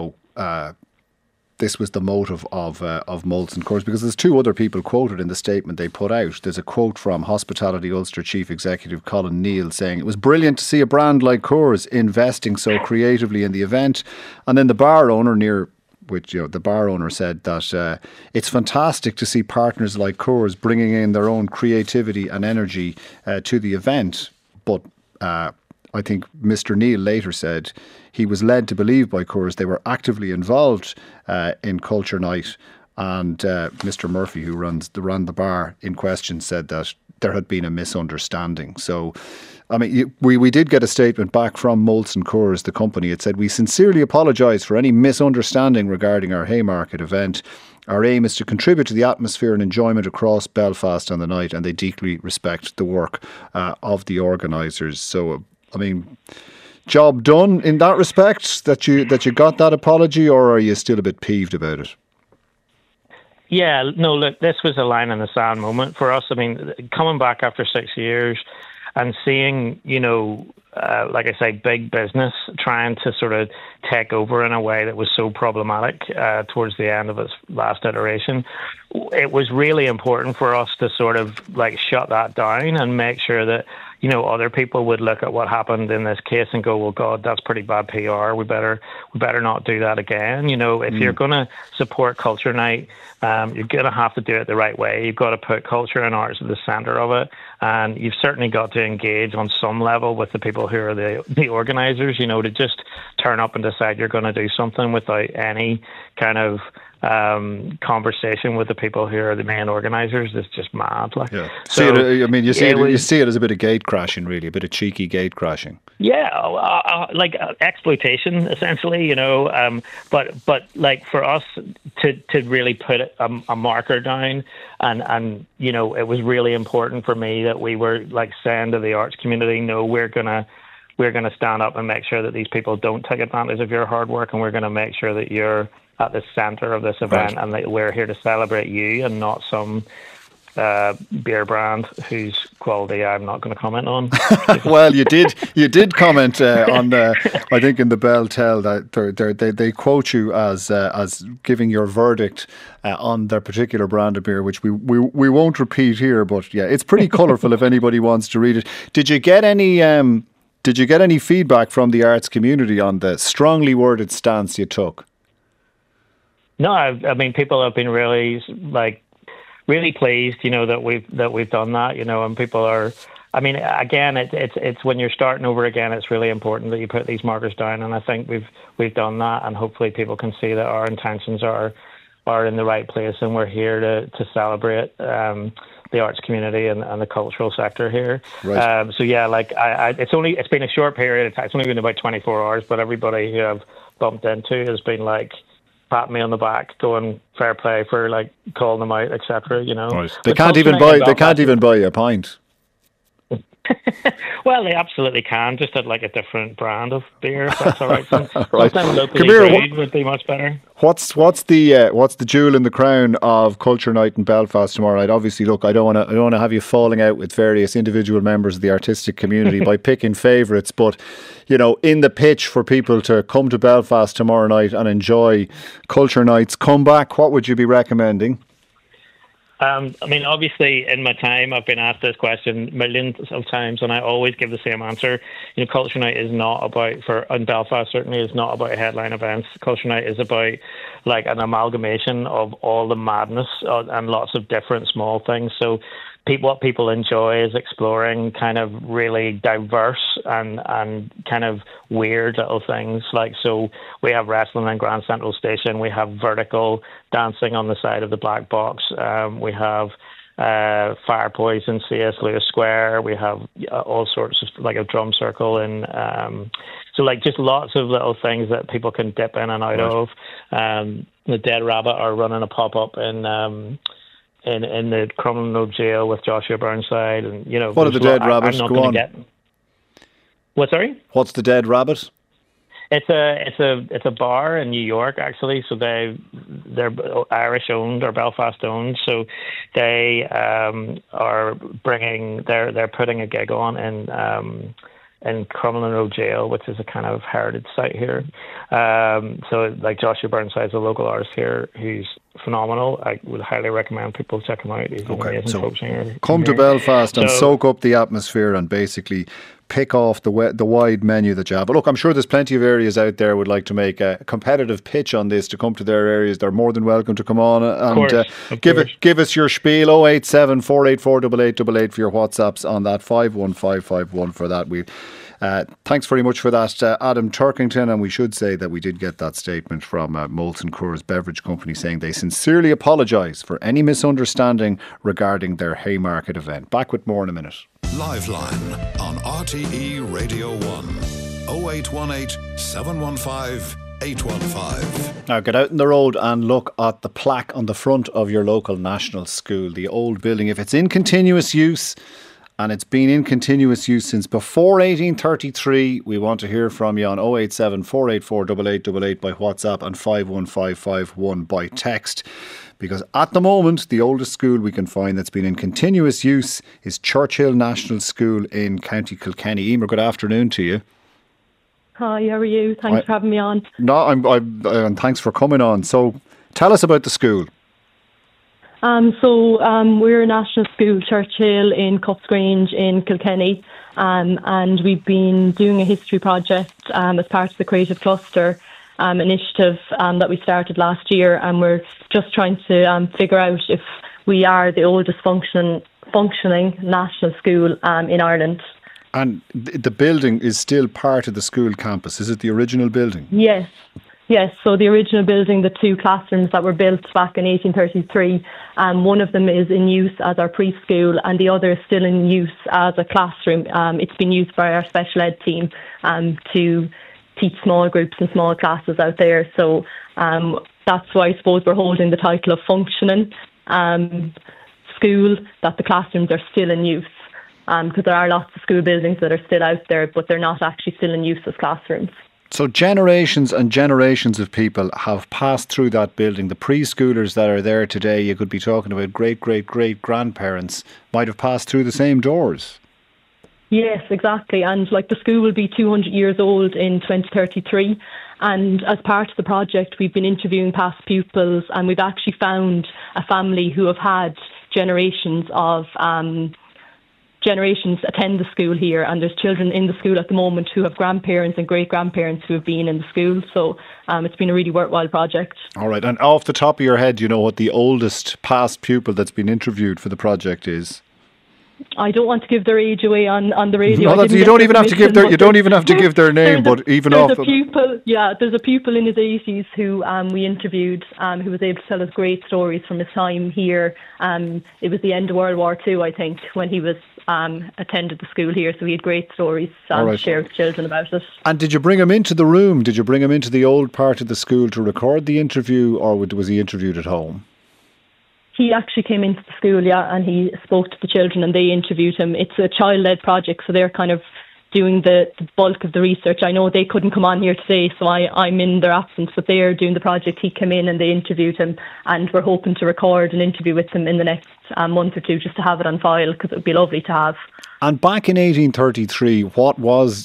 this was the motive of Molson Coors, because there's two other people quoted in the statement they put out. There's a quote from Hospitality Ulster Chief Executive Colin Neal saying, "It was brilliant to see a brand like Coors investing so creatively in the event." And then the bar owner the bar owner said that it's fantastic to see partners like Coors bringing in their own creativity and energy to the event. But I think Mr. Neal later said he was led to believe by Coors they were actively involved in Culture Night. And Mr. Murphy, who ran the bar in question, said that there had been a misunderstanding. So, I mean, we did get a statement back from Molson Coors, the company. It said, "We sincerely apologise for any misunderstanding regarding our Haymarket event. Our aim is to contribute to the atmosphere and enjoyment across Belfast on the night, and they deeply respect the work of the organisers." So, I mean, job done in that respect, that you got that apology, or are you still a bit peeved about it? Yeah, no, look, this was a line in the sand moment for us. I mean, coming back after 6 years and seeing, like I say, big business trying to sort of take over in a way that was so problematic towards the end of its last iteration, it was really important for us to sort of like shut that down and make sure that, other people would look at what happened in this case and go, well, God, that's pretty bad PR. We better not do that again. If you're going to support Culture Night, you're going to have to do it the right way. You've got to put culture and arts at the centre of it. And you've certainly got to engage on some level with the people who are the organisers, to just turn up and decide you're going to do something without any kind of conversation with the people who are the main organisers is just mad. Like, yeah. So, you see it as a bit of gate crashing, really, a bit of cheeky gate crashing. Yeah, like exploitation, essentially, you know. But like for us to really put a marker down, and you know, it was really important for me that we were like saying to the arts community, no, we're gonna stand up and make sure that these people don't take advantage of your hard work, and we're gonna make sure that you're at the centre of this event, and that we're here to celebrate you and not some beer brand whose quality I'm not going to comment on. Well, you did comment on I think in the Bell Tell that they quote you as giving your verdict on their particular brand of beer, which we won't repeat here, but yeah, it's pretty colourful if anybody wants to read it. Did you get any feedback from the arts community on the strongly worded stance you took? No, I mean, people have been really pleased, you know, that we've done that, you know, and people are. I mean, again, it's when you're starting over again, it's really important that you put these markers down, and I think we've done that, and hopefully people can see that our intentions are in the right place, and we're here to celebrate the arts community and the cultural sector here. Right. So yeah, like it's been a short period of time. It's only been about 24 hours, but everybody who I've bumped into has been like, patting me on the back, going fair play for like calling them out, etc. You know, right. They can't even buy you a pint. Well, they absolutely can, just at like a different brand of beer. If that's all right. Right. Locally brewed would be much better. What's the jewel in the crown of Culture Night in Belfast tomorrow night? Obviously, look, I don't want to have you falling out with various individual members of the artistic community by picking favourites, but you know, in the pitch for people to come to Belfast tomorrow night and enjoy Culture Night's comeback, what would you be recommending? I mean, obviously, in my time, I've been asked this question millions of times, and I always give the same answer. You know, Culture Night is not about, in Belfast, certainly is not about headline events. Culture Night is about, like, an amalgamation of all the madness and lots of different small things. So what people enjoy is exploring kind of really diverse and kind of weird little things. Like, so we have wrestling in Grand Central Station. We have vertical dancing on the side of the Black Box. We have Fire Poison, C.S. Lewis Square. We have all sorts of, like, a drum circle. And so, like, just lots of little things that people can dip in and out of. The Dead Rabbit are running a pop-up in the Crumlin Road Jail with Joshua Burnside, and you know. What are the Dead Rabbits? Go on. What? Sorry. What's the Dead Rabbit? It's a bar in New York, actually. So they're Irish owned or Belfast owned. So they are bringing they're putting a gig on in Crumlin Road Jail, which is a kind of heritage site here. So like Joshua Burnside is a local artist here who's phenomenal. I would highly recommend people check him out. He's an amazing folk singer. Come to Belfast and soak up the atmosphere and basically pick off the wide menu that you have. But look, I'm sure there's plenty of areas out there would like to make a competitive pitch on this to come to their areas. They're more than welcome to come on and give us your spiel. 087 484 8888 for your WhatsApps on that, 51551 for that. Thanks very much for that, Adam Turkington. And we should say that we did get that statement from Molson Coors Beverage Company saying they sincerely apologise for any misunderstanding regarding their Haymarket event. Back with more in a minute. Live Line on RTE Radio 1, 0818 715 815. Now get out on the road and look at the plaque on the front of your local national school, the old building. If it's in continuous use, and it's been in continuous use since before 1833, we want to hear from you on 087 484 8888 by WhatsApp and 51551 by text. Because at the moment, the oldest school we can find that's been in continuous use is Churchill National School in County Kilkenny. Emer, good afternoon to you. Hi, how are you? Thanks for having me on. No, and thanks for coming on. So tell us about the school. We're a national school, Churchill in Cuffsgrange in Kilkenny, and we've been doing a history project as part of the Creative Cluster initiative that we started last year, and we're just trying to figure out if we are the oldest functioning national school in Ireland. And the building is still part of the school campus. Is it the original building? Yes, Yes, so the original building, the 2 classrooms that were built back in 1833, one of them is in use as our preschool and the other is still in use as a classroom. It's been used by our special ed team to teach small groups and small classes out there. So that's why I suppose we're holding the title of functioning school, that the classrooms are still in use. Because there are lots of school buildings that are still out there, but they're not actually still in use as classrooms. So generations and generations of people have passed through that building. The preschoolers that are there today, you could be talking about great-great-great-grandparents, might have passed through the same doors. Yes, exactly. And like the school will be 200 years old in 2033. And as part of the project, we've been interviewing past pupils and we've actually found a family who have had generations attend the school here, and there's children in the school at the moment who have grandparents and great-grandparents who have been in the school. So it's been a really worthwhile project. All right. And off the top of your head, do you know what the oldest past pupil that's been interviewed for the project is? I don't want to give their age away on the radio. No, you don't even have to give their name. But even off there's a pupil in his 80s who we interviewed, who was able to tell us great stories from his time here. It was the end of World War II, I think, when he was attended the school here. So he had great stories to share with children about it. And did you bring him into the room? Did you bring him into the old part of the school to record the interview, or was he interviewed at home? He actually came into the school, and he spoke to the children and they interviewed him. It's a child-led project, so they're kind of doing the bulk of the research. I know they couldn't come on here today, so I'm in their absence, but they're doing the project. He came in and they interviewed him, and we're hoping to record an interview with him in the next month or two just to have it on file, because it would be lovely to have. And back in 1833, what was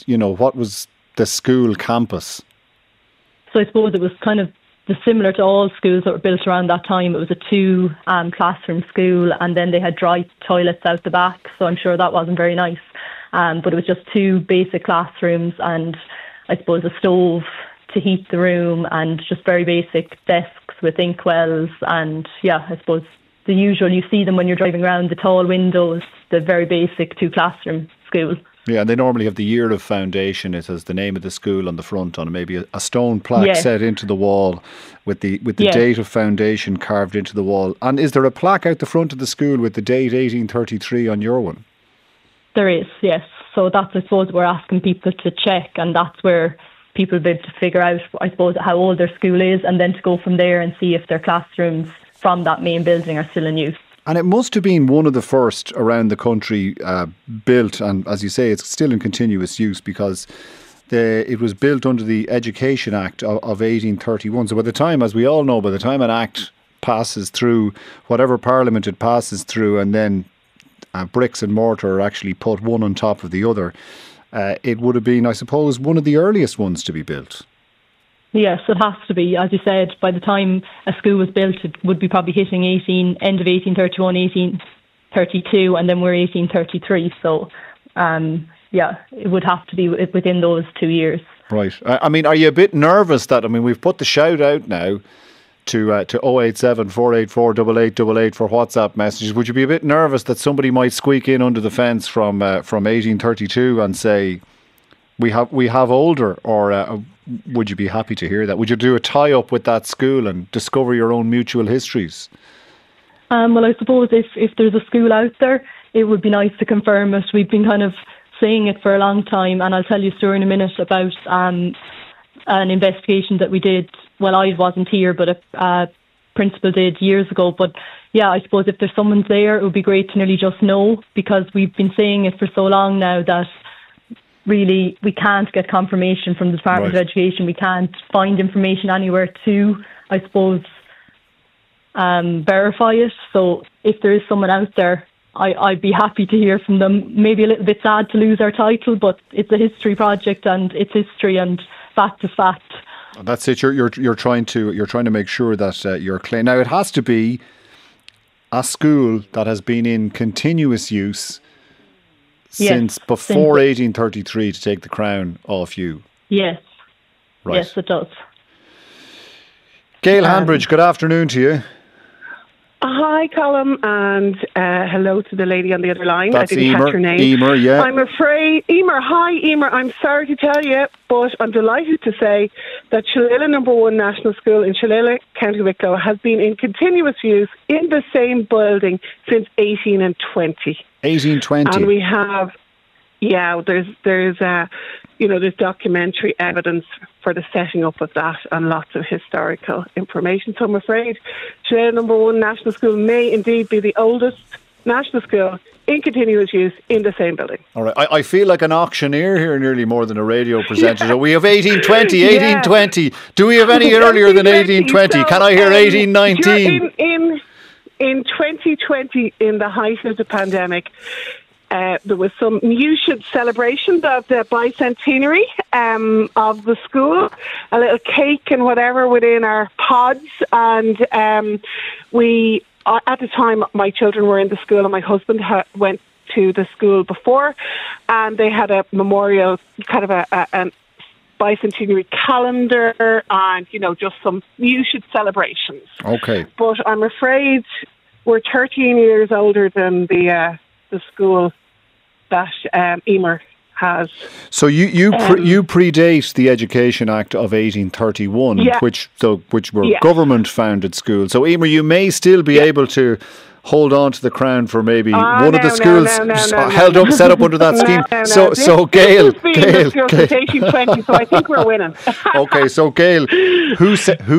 the school campus? So I suppose it was kind of similar to all schools that were built around that time. It was a 2 classroom school, and then they had dry toilets out the back, so I'm sure that wasn't very nice. But it was just 2 basic classrooms and I suppose a stove to heat the room and just very basic desks with inkwells and I suppose the usual, you see them when you're driving around, the tall windows, the very basic 2 classroom school. Yeah, and they normally have the year of foundation. It has the name of the school on the front, on maybe a stone plaque set into the wall with the date of foundation carved into the wall. And is there a plaque out the front of the school with the date 1833 on your one? There is, yes. So that's, I suppose, we're asking people to check, and that's where people will be able to figure out, I suppose, how old their school is, and then to go from there and see if their classrooms from that main building are still in use. And it must have been one of the first around the country built, and as you say, it's still in continuous use because it was built under the Education Act of 1831. So by the time, as we all know, by the time an act passes through, whatever parliament it passes through, and then bricks and mortar are actually put one on top of the other, it would have been, I suppose, one of the earliest ones to be built. Yes, it has to be. As you said, by the time a school was built, it would be probably hitting end of 1831, 1832, and then we're 1833. So, it would have to be within those 2 years. Right. I mean, are you a bit nervous that, we've put the shout out now to 087 484 8888 for WhatsApp messages. Would you be a bit nervous that somebody might squeak in under the fence from 1832 and say, we have older, or would you be happy to hear that? Would you do a tie-up with that school and discover your own mutual histories? Well, I suppose if there's a school out there, it would be nice to confirm it. We've been kind of saying it for a long time, and I'll tell you a story in a minute about an investigation that we did. Well, I wasn't here, but a principal did years ago. But yeah, I suppose if there's someone there, it would be great to nearly just know, because we've been saying it for so long now that really we can't get confirmation from the Department of Education. We can't find information anywhere to, I suppose, verify it. So if there is someone out there, I'd be happy to hear from them. Maybe a little bit sad to lose our title, but it's a history project and it's history and fact is fact. That's it. You're trying to make sure that your claim. Now it has to be a school that has been in continuous use since before 1833 to take the crown off you. Yes. Right. Yes, it does. Gail Hanbridge, good afternoon to you. Hi, Colm, and hello to the lady on the other line. That's I didn't catch her name. Emer, yeah. I'm afraid, Emer, hi, Emer. I'm sorry to tell you, but I'm delighted to say that Shillelagh No. 1 National School in Shillelagh, County Wicklow, has been in continuous use in the same building since 1820. 1820. And we have, there's documentary evidence for the setting up of that and lots of historical information. So I'm afraid Shillelagh No. 1 National School may indeed be the oldest national school in continuous use in the same building. All right. I feel like an auctioneer here nearly more than a radio presenter. So we have 1820, 1820. Do we have any earlier than 1820? Can I hear 1819? In 2020, in the height of the pandemic, there was some muted celebrations of the bicentenary of the school, a little cake and whatever within our pods, and we, at the time, my children were in the school and my husband went to the school before, and they had a memorial, kind of a bicentenary calendar and, just some muted celebrations. Okay. But I'm afraid we're 13 years older than the school that Emer has. So you predate the Education Act of 1831, which were government-founded schools. So Emer, you may still be able to hold on to the crown for maybe one of the schools set up under that scheme. So Gail, 1820, so I think we're winning. Okay, so Gail, who set up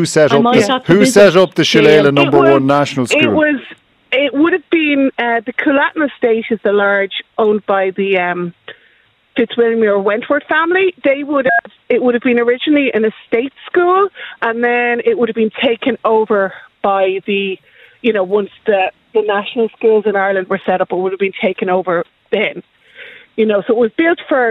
the Shillelagh No. 1 National School? It would have been the Coolatin Estate is the large owned by the Fitzwilliam or Wentworth family. It would have been originally an estate school, and then it would have been taken over by the, once the national schools in Ireland were set up, it would have been taken over then. So it was built for,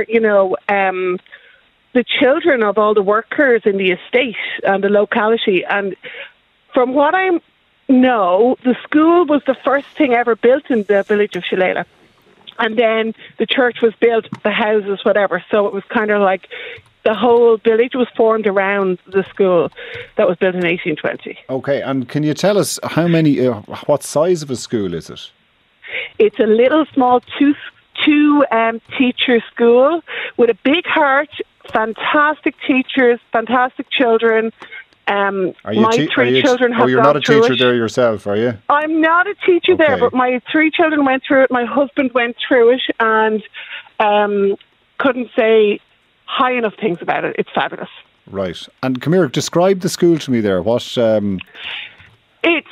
the children of all the workers in the estate and the locality. And from what I know, the school was the first thing ever built in the village of Shillelagh. And then the church was built, the houses, whatever. So it was kind of like the whole village was formed around the school that was built in 1820. Okay, and can you tell us how many, what size of a school is it? It's a little small two-teacher school with a big heart, fantastic teachers, fantastic children. My three children have gone through it. You're not a teacher there yourself, are you? I'm not a teacher there, but my three children went through it. My husband went through it and couldn't say high enough things about it. It's fabulous. Right. And come here, describe the school to me there. What? It's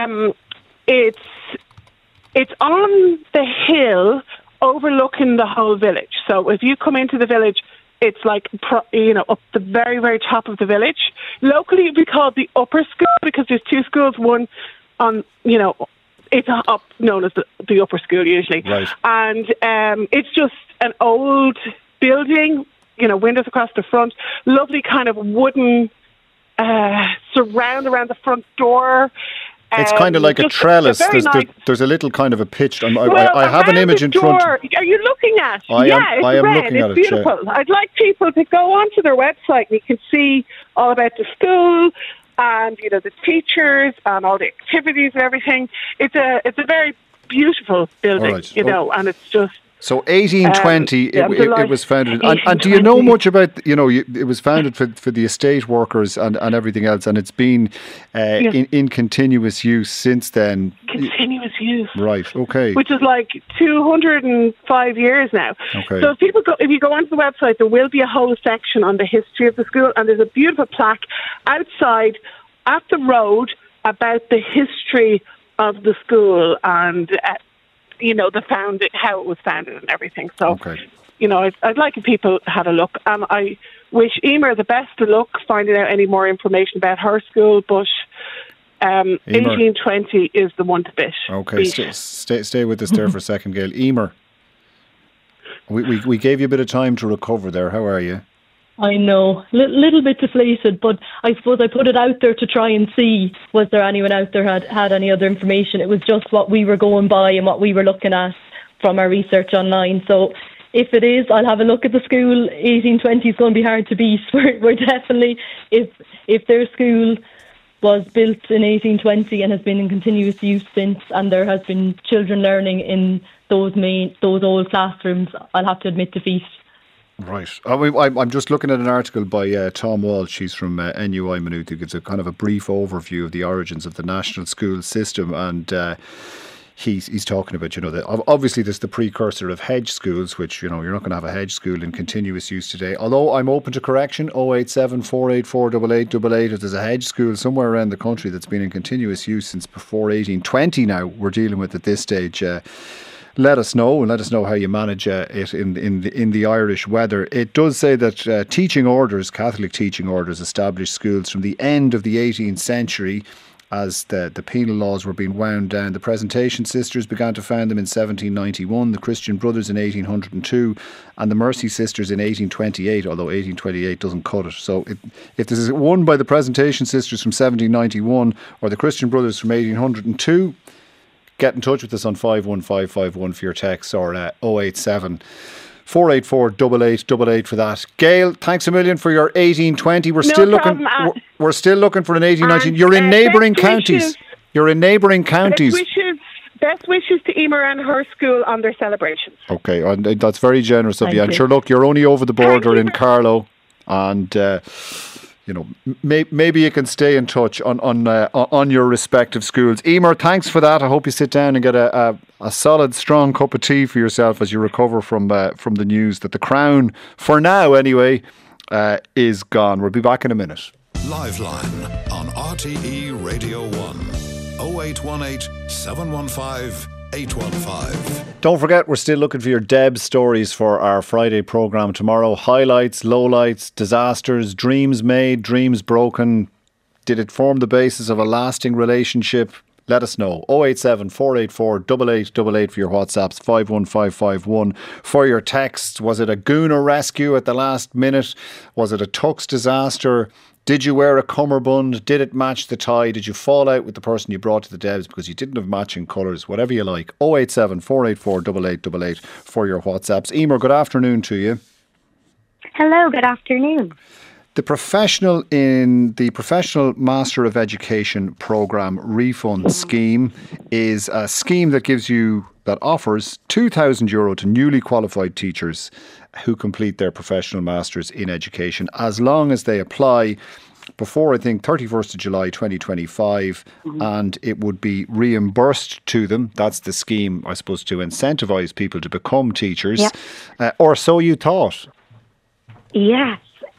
on the hill overlooking the whole village. So if you come into the village, it's like, up the very, very top of the village. Locally, it'd be called the upper school because there's two schools. One on, it's up known as the upper school usually. Right. And it's just an old building, windows across the front, lovely kind of wooden surround around the front door. It's kind of like a trellis. There's a little kind of a pitched. I have an image in front. Are you looking at? I am red. looking at it. It's beautiful. Yeah. I'd like people to go onto their website and you can see all about the school and the teachers and all the activities and everything. It's a very beautiful building, right. And it's just. So 1820, it was founded. And do you know much about, it was founded for the estate workers and everything else, and it's been in continuous use since then. Continuous use. Right, okay. Which is like 205 years now. Okay. So if you go onto the website, there will be a whole section on the history of the school, and there's a beautiful plaque outside at the road about the history of the school and how it was founded and everything. So, I'd like if people had a look. And I wish Emer the best of luck finding out any more information about her school, but 1820 is the one to beat. Okay, stay with us there for a second, Gail. Emer, we gave you a bit of time to recover there. How are you? I know, little bit deflated, but I suppose I put it out there to try and see was there anyone out there had any other information. It was just what we were going by and what we were looking at from our research online. So if it is, I'll have a look at the school. 1820 is going to be hard to beat. We're definitely, if their school was built in 1820 and has been in continuous use since, and there has been children learning in those old classrooms. I'll have to admit defeat. Right. I'm just looking at an article by Tom Walsh. He's from NUI Maynooth, who gives a kind of a brief overview of the origins of the national school system, and he's talking about, that obviously there's the precursor of hedge schools, which, you're not going to have a hedge school in continuous use today. Although I'm open to correction, 087 484 8888. If there's a hedge school somewhere around the country that's been in continuous use since before 1820 now, we're dealing with at this stage, let us know, and let us know how you manage it in the Irish weather. It does say that teaching orders, Catholic teaching orders, established schools from the end of the 18th century as the penal laws were being wound down. The Presentation Sisters began to found them in 1791, the Christian Brothers in 1802, and the Mercy Sisters in 1828, although 1828 doesn't cut it. So if this is one by the Presentation Sisters from 1791 or the Christian Brothers from 1802, get in touch with us on 51551 for your text, or 087 484 8888 for that. Gail, thanks a million for your 1820. We're still looking for an 1819. You're in neighbouring counties. You're in neighbouring counties. Best wishes to Emer and her school on their celebrations. Okay, and that's very generous of you. And sure, look, you're only over the border in Carlow, and maybe you can stay in touch on your respective schools. Emer, thanks for that. I hope you sit down and get a solid, strong cup of tea for yourself as you recover from the news that the Crown, for now anyway, is gone. We'll be back in a minute. Live Line on RTE Radio 1. 0818 715 815. Don't forget, we're still looking for your Deb stories for our Friday programme tomorrow. Highlights, lowlights, disasters, dreams made, dreams broken. Did it form the basis of a lasting relationship? Let us know. 087 484 8888 for your WhatsApps, 51551 for your texts. Was it a Gooner rescue at the last minute? Was it a Tux disaster? Did you wear a cummerbund? Did it match the tie? Did you fall out with the person you brought to the Debs because you didn't have matching colours? Whatever you like. 087 484 8888 for your WhatsApps. Emer, good afternoon to you. Hello, good afternoon. The Professional Master of Education Programme refund scheme is a scheme that offers €2,000 to newly qualified teachers who complete their professional masters in education, as long as they apply before, I think, 31st of July 2025, and it would be reimbursed to them. That's the scheme, I suppose, to incentivise people to become teachers. Yep. Or so you thought. Yes.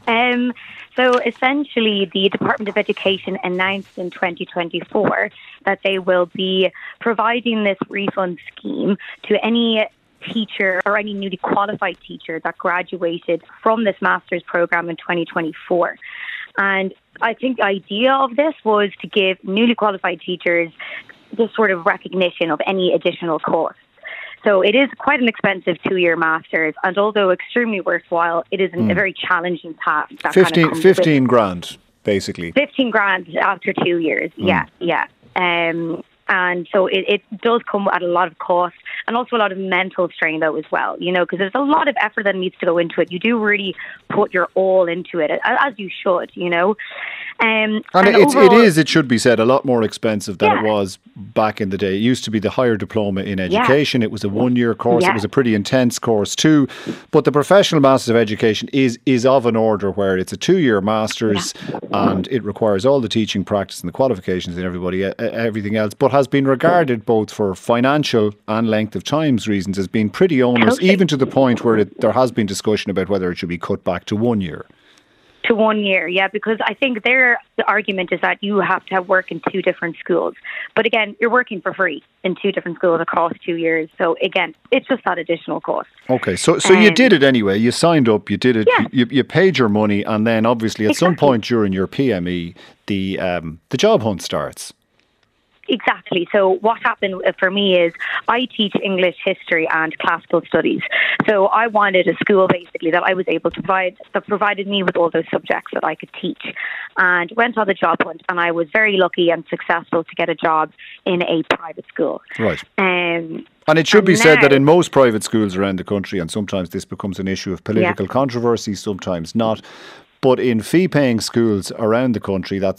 So essentially, the Department of Education announced in 2024 that they will be providing this refund scheme to any teacher or any newly qualified teacher that graduated from this master's program in 2024. And I think the idea of this was to give newly qualified teachers this sort of recognition of any additional costs. So it is quite an expensive 2-year master's, and although extremely worthwhile, it is a very challenging task. 15 grand, basically. 15 grand after 2 years, yeah. And so it does come at a lot of cost and also a lot of mental strain, though, as well, because there's a lot of effort that needs to go into it. You do really put your all into it, as you should, And it should be said, a lot more expensive than it was back in the day. It used to be the higher diploma in education. It was a 1-year course. It was a pretty intense course too. But the Professional Masters of Education is of an order where it's a 2-year master's and it requires all the teaching practice and the qualifications and everything else, but has been regarded both for financial and length of times reasons as being pretty onerous, even to the point where there has been discussion about whether it should be cut back to 1 year. To 1 year, yeah, because I think the argument is that you have to work in 2 different schools. But again, you're working for free in 2 different schools across 2 years. So again, it's just that additional cost. Okay, so you did it anyway. You signed up, you did it, you paid your money, and then obviously at some point during your PME, the job hunt starts. Exactly. So what happened for me is I teach English, history and classical studies. So I wanted a school basically that I was able to provide, that provided me with all those subjects that I could teach, and went on the job hunt, and I was very lucky and successful to get a job in a private school. Right. And it should be said that in most private schools around the country, and sometimes this becomes an issue of political controversy, sometimes not, but in fee-paying schools around the country, that's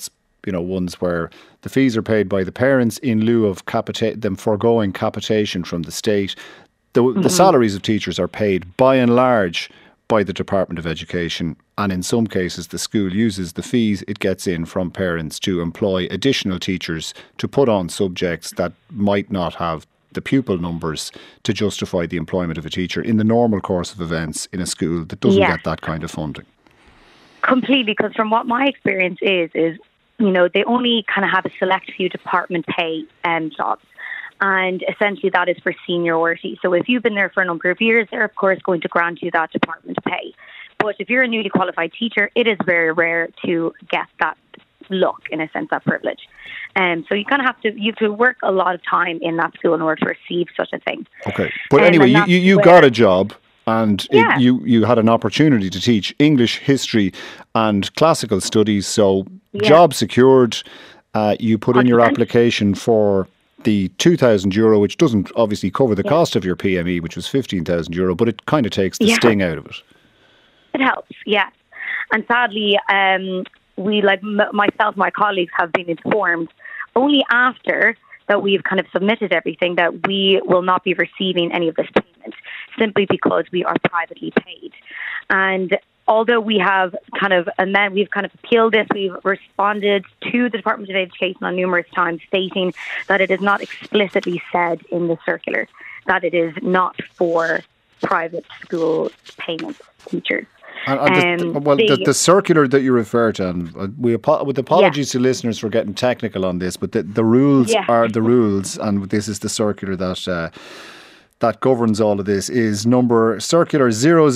ones where the fees are paid by the parents in lieu of them foregoing capitation from the state. The salaries of teachers are paid by and large by the Department of Education, and in some cases the school uses the fees it gets in from parents to employ additional teachers to put on subjects that might not have the pupil numbers to justify the employment of a teacher in the normal course of events in a school that doesn't get that kind of funding. Completely, because from what my experience is they only kind of have a select few department pay jobs. And essentially that is for seniority. So if you've been there for a number of years, they're of course going to grant you that department pay. But if you're a newly qualified teacher, it is very rare to get that luck, in a sense, that privilege. So you kind of have to work a lot of time in that school in order to receive such a thing. Okay. But anyway, you got a job. And you had an opportunity to teach English, history and classical studies. So job secured, you put in your application for the €2,000, which doesn't obviously cover the cost of your PME, which was €15,000, but it kind of takes the sting out of it. It helps, yes. And sadly, we, like myself, my colleagues, have been informed only after that we've kind of submitted everything that we will not be receiving any of this payment, simply because we are privately paid. And although we have we've appealed this, we've responded to the Department of Education on numerous times, stating that it is not explicitly said in the circular that it is not for private school payment teachers. The circular that you refer to, and with apologies to listeners for getting technical on this, but the rules are the rules, and this is the circular that governs all of this, is number circular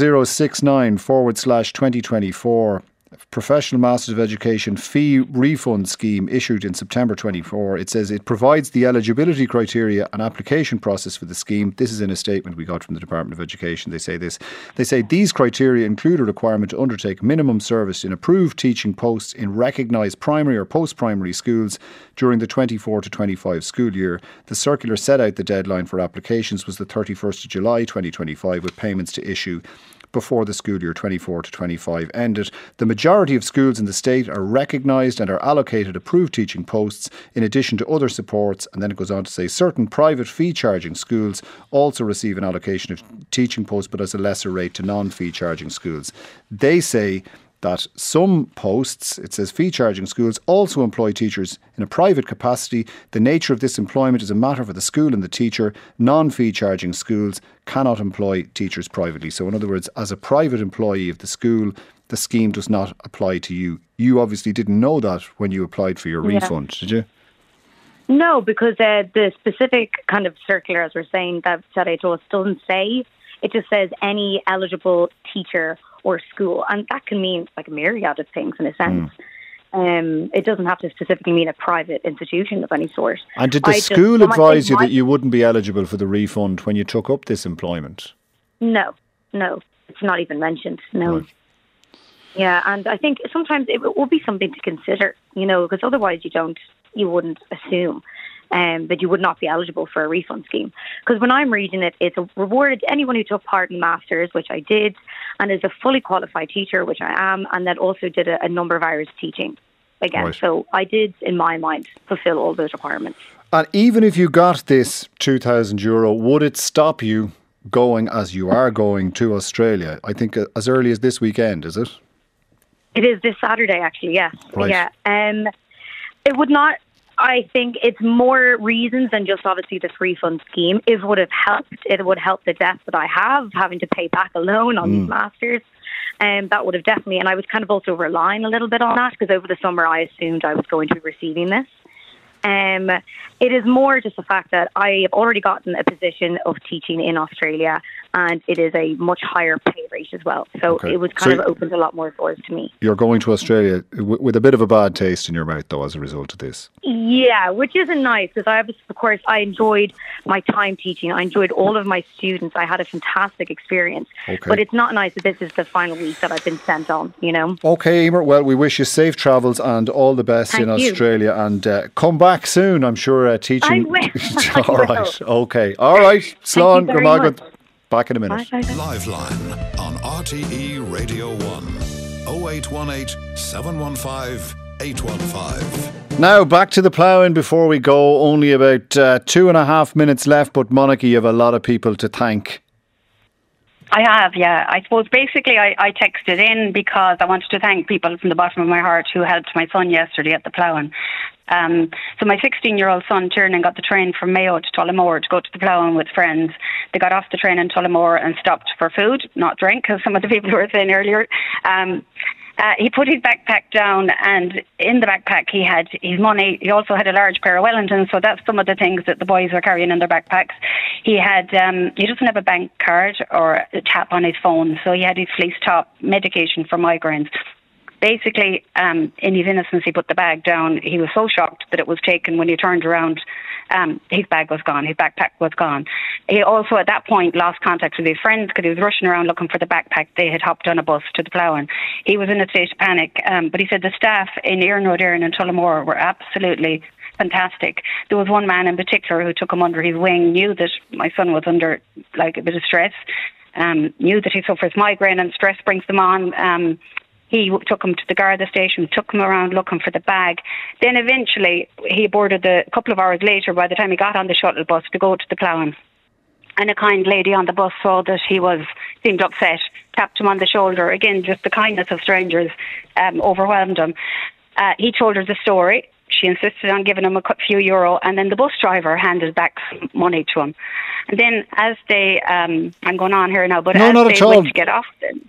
0069/2024, Professional Masters of Education Fee Refund Scheme, issued in September 24. It says it provides the eligibility criteria and application process for the scheme. This is in a statement we got from the Department of Education. They say this. They say these criteria include a requirement to undertake minimum service in approved teaching posts in recognised primary or post-primary schools during the 24 to 25 school year. The circular set out the deadline for applications was the 31st of July 2025, with payments to issue before the school year 24 to 25 ended. The majority of schools in the state are recognised and are allocated approved teaching posts in addition to other supports. And then it goes on to say certain private fee charging schools also receive an allocation of teaching posts, but as a lesser rate to non-fee charging schools. They say that some posts, it says fee charging schools, also employ teachers in a private capacity. The nature of this employment is a matter for the school and the teacher. Non-fee charging schools cannot employ teachers privately. So in other words, as a private employee of the school, the scheme does not apply to you. You obviously didn't know that when you applied for your refund, did you? No, because the specific kind of circular, as we're saying, that said it to us doesn't say. It just says any eligible teacher or school, and that can mean like a myriad of things in a sense. It doesn't have to specifically mean a private institution of any sort. And did the school advise you that you wouldn't be eligible for the refund when you took up this employment? No, it's not even mentioned. No. Right. Yeah, and I think sometimes it will be something to consider, because otherwise you wouldn't assume that you would not be eligible for a refund scheme. Because when I'm reading it, it's rewarded anyone who took part in Masters, which I did, and is a fully qualified teacher, which I am, and then also did a number of hours teaching again. Right. So I did, in my mind, fulfill all those requirements. And even if you got this €2,000, would it stop you going as you are going to Australia? I think as early as this weekend, is it? It is this Saturday, actually, yes. Right. Yeah. It would not. I think it's more reasons than just obviously this refund scheme. It would have helped. It would help the debt that I have, having to pay back a loan on these masters. That would have definitely, and I was kind of also relying a little bit on that because over the summer I assumed I was going to be receiving this. It is more just the fact that I have already gotten a position of teaching in Australia, and it is a much higher pay rate as well. So it was kind of opened a lot more doors to me. You're going to Australia with a bit of a bad taste in your mouth, though, as a result of this. Yeah, which isn't nice because I enjoyed my time teaching. I enjoyed all of my students. I had a fantastic experience. But it's not nice that this is the final week that I've been sent on, Okay, Emer. Well, we wish you safe travels and all the best in Australia. And come back soon, I'm sure, teaching. I will. All right. Okay. All right. Slán, Gormagad. Back in a minute. Bye. Live line on RTE Radio 1. 0818 715 815. Now back to the ploughing before we go. Only about 2.5 minutes left, but Monica, you have a lot of people to thank. I have, yeah. I suppose basically I texted in because I wanted to thank people from the bottom of my heart who helped my son yesterday at the ploughing. So my 16-year-old son, Tiernan, got the train from Mayo to Tullamore to go to the ploughing with friends. They got off the train in Tullamore and stopped for food, not drink, as some of the people were saying earlier. He put his backpack down, and in the backpack he had his money. He also had a large pair of Wellingtons, so that's some of the things that the boys are carrying in their backpacks. He doesn't have a bank card or a tap on his phone, so he had his fleece top, medication for migraines. Basically, in his innocence, he put the bag down. He was so shocked that it was taken. When he turned around, his bag was gone. His backpack was gone. He also, at that point, lost contact with his friends because he was rushing around looking for the backpack. They had hopped on a bus to the ploughing. He was in a state of panic. But he said the staff in Iarnród and Tullamore were absolutely fantastic. There was one man in particular who took him under his wing, knew that my son was under a bit of stress, knew that he suffers migraine and stress brings them on. He took him to the Garda station, took him around looking for the bag. Then eventually he boarded a couple of hours later, by the time he got on the shuttle bus to go to the ploughing. And a kind lady on the bus saw that he seemed upset, tapped him on the shoulder. Again, just the kindness of strangers overwhelmed him. He told her the story. She insisted on giving him a few euro, and then the bus driver handed back some money to him. And then as they, I'm going on here now, but as they went to get off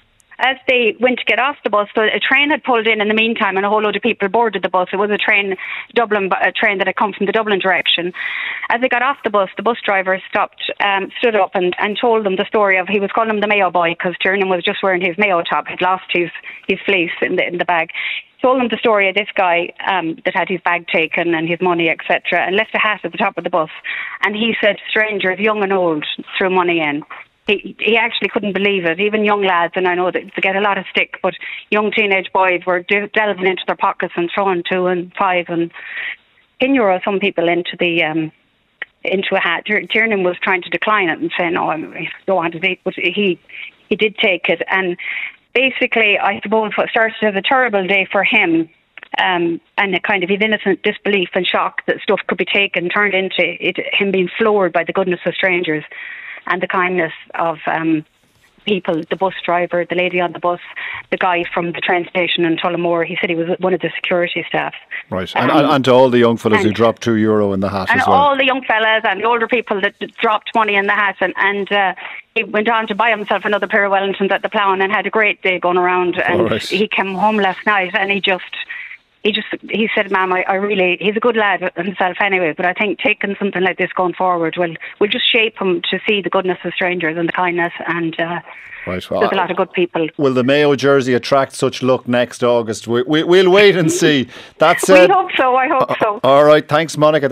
the bus, so a train had pulled in the meantime, and a whole load of people boarded the bus. It was a train that had come from the Dublin direction. As they got off the bus driver stood up and told them the story of, he was calling him the Mayo boy because Tiernan was just wearing his Mayo top, had lost his fleece in the bag. Told them the story of this guy that had his bag taken and his money, etc., and left a hat at the top of the bus. And he said strangers, young and old, threw money in. He actually couldn't believe it. Even young lads, and I know that they get a lot of stick, but young teenage boys were delving into their pockets and throwing 2 and 5 and 10 euro, some people, into a hat. Tiernan was trying to decline it and saying, "No, I don't want to take," but he did take it. And basically, I suppose what started as a terrible day for him, and a kind of his innocent disbelief and shock that stuff could be taken, turned into him being floored by the goodness of strangers and the kindness of people, the bus driver, the lady on the bus, the guy from the train station in Tullamore. He said he was one of the security staff. Right, and to all the young fellas who dropped €2 in the hat as well. And all the young fellas and the older people that dropped money in the hat. And he went on to buy himself another pair of Wellingtons at the ploughing and had a great day going around. And he came home last night and he said, "Ma'am, he's a good lad himself anyway, but I think taking something like this going forward will just shape him to see the goodness of strangers and the kindness, and there's a lot of good people." Will the Mayo jersey attract such luck next August? We'll wait and see. That said, I hope so. All right, thanks, Monica.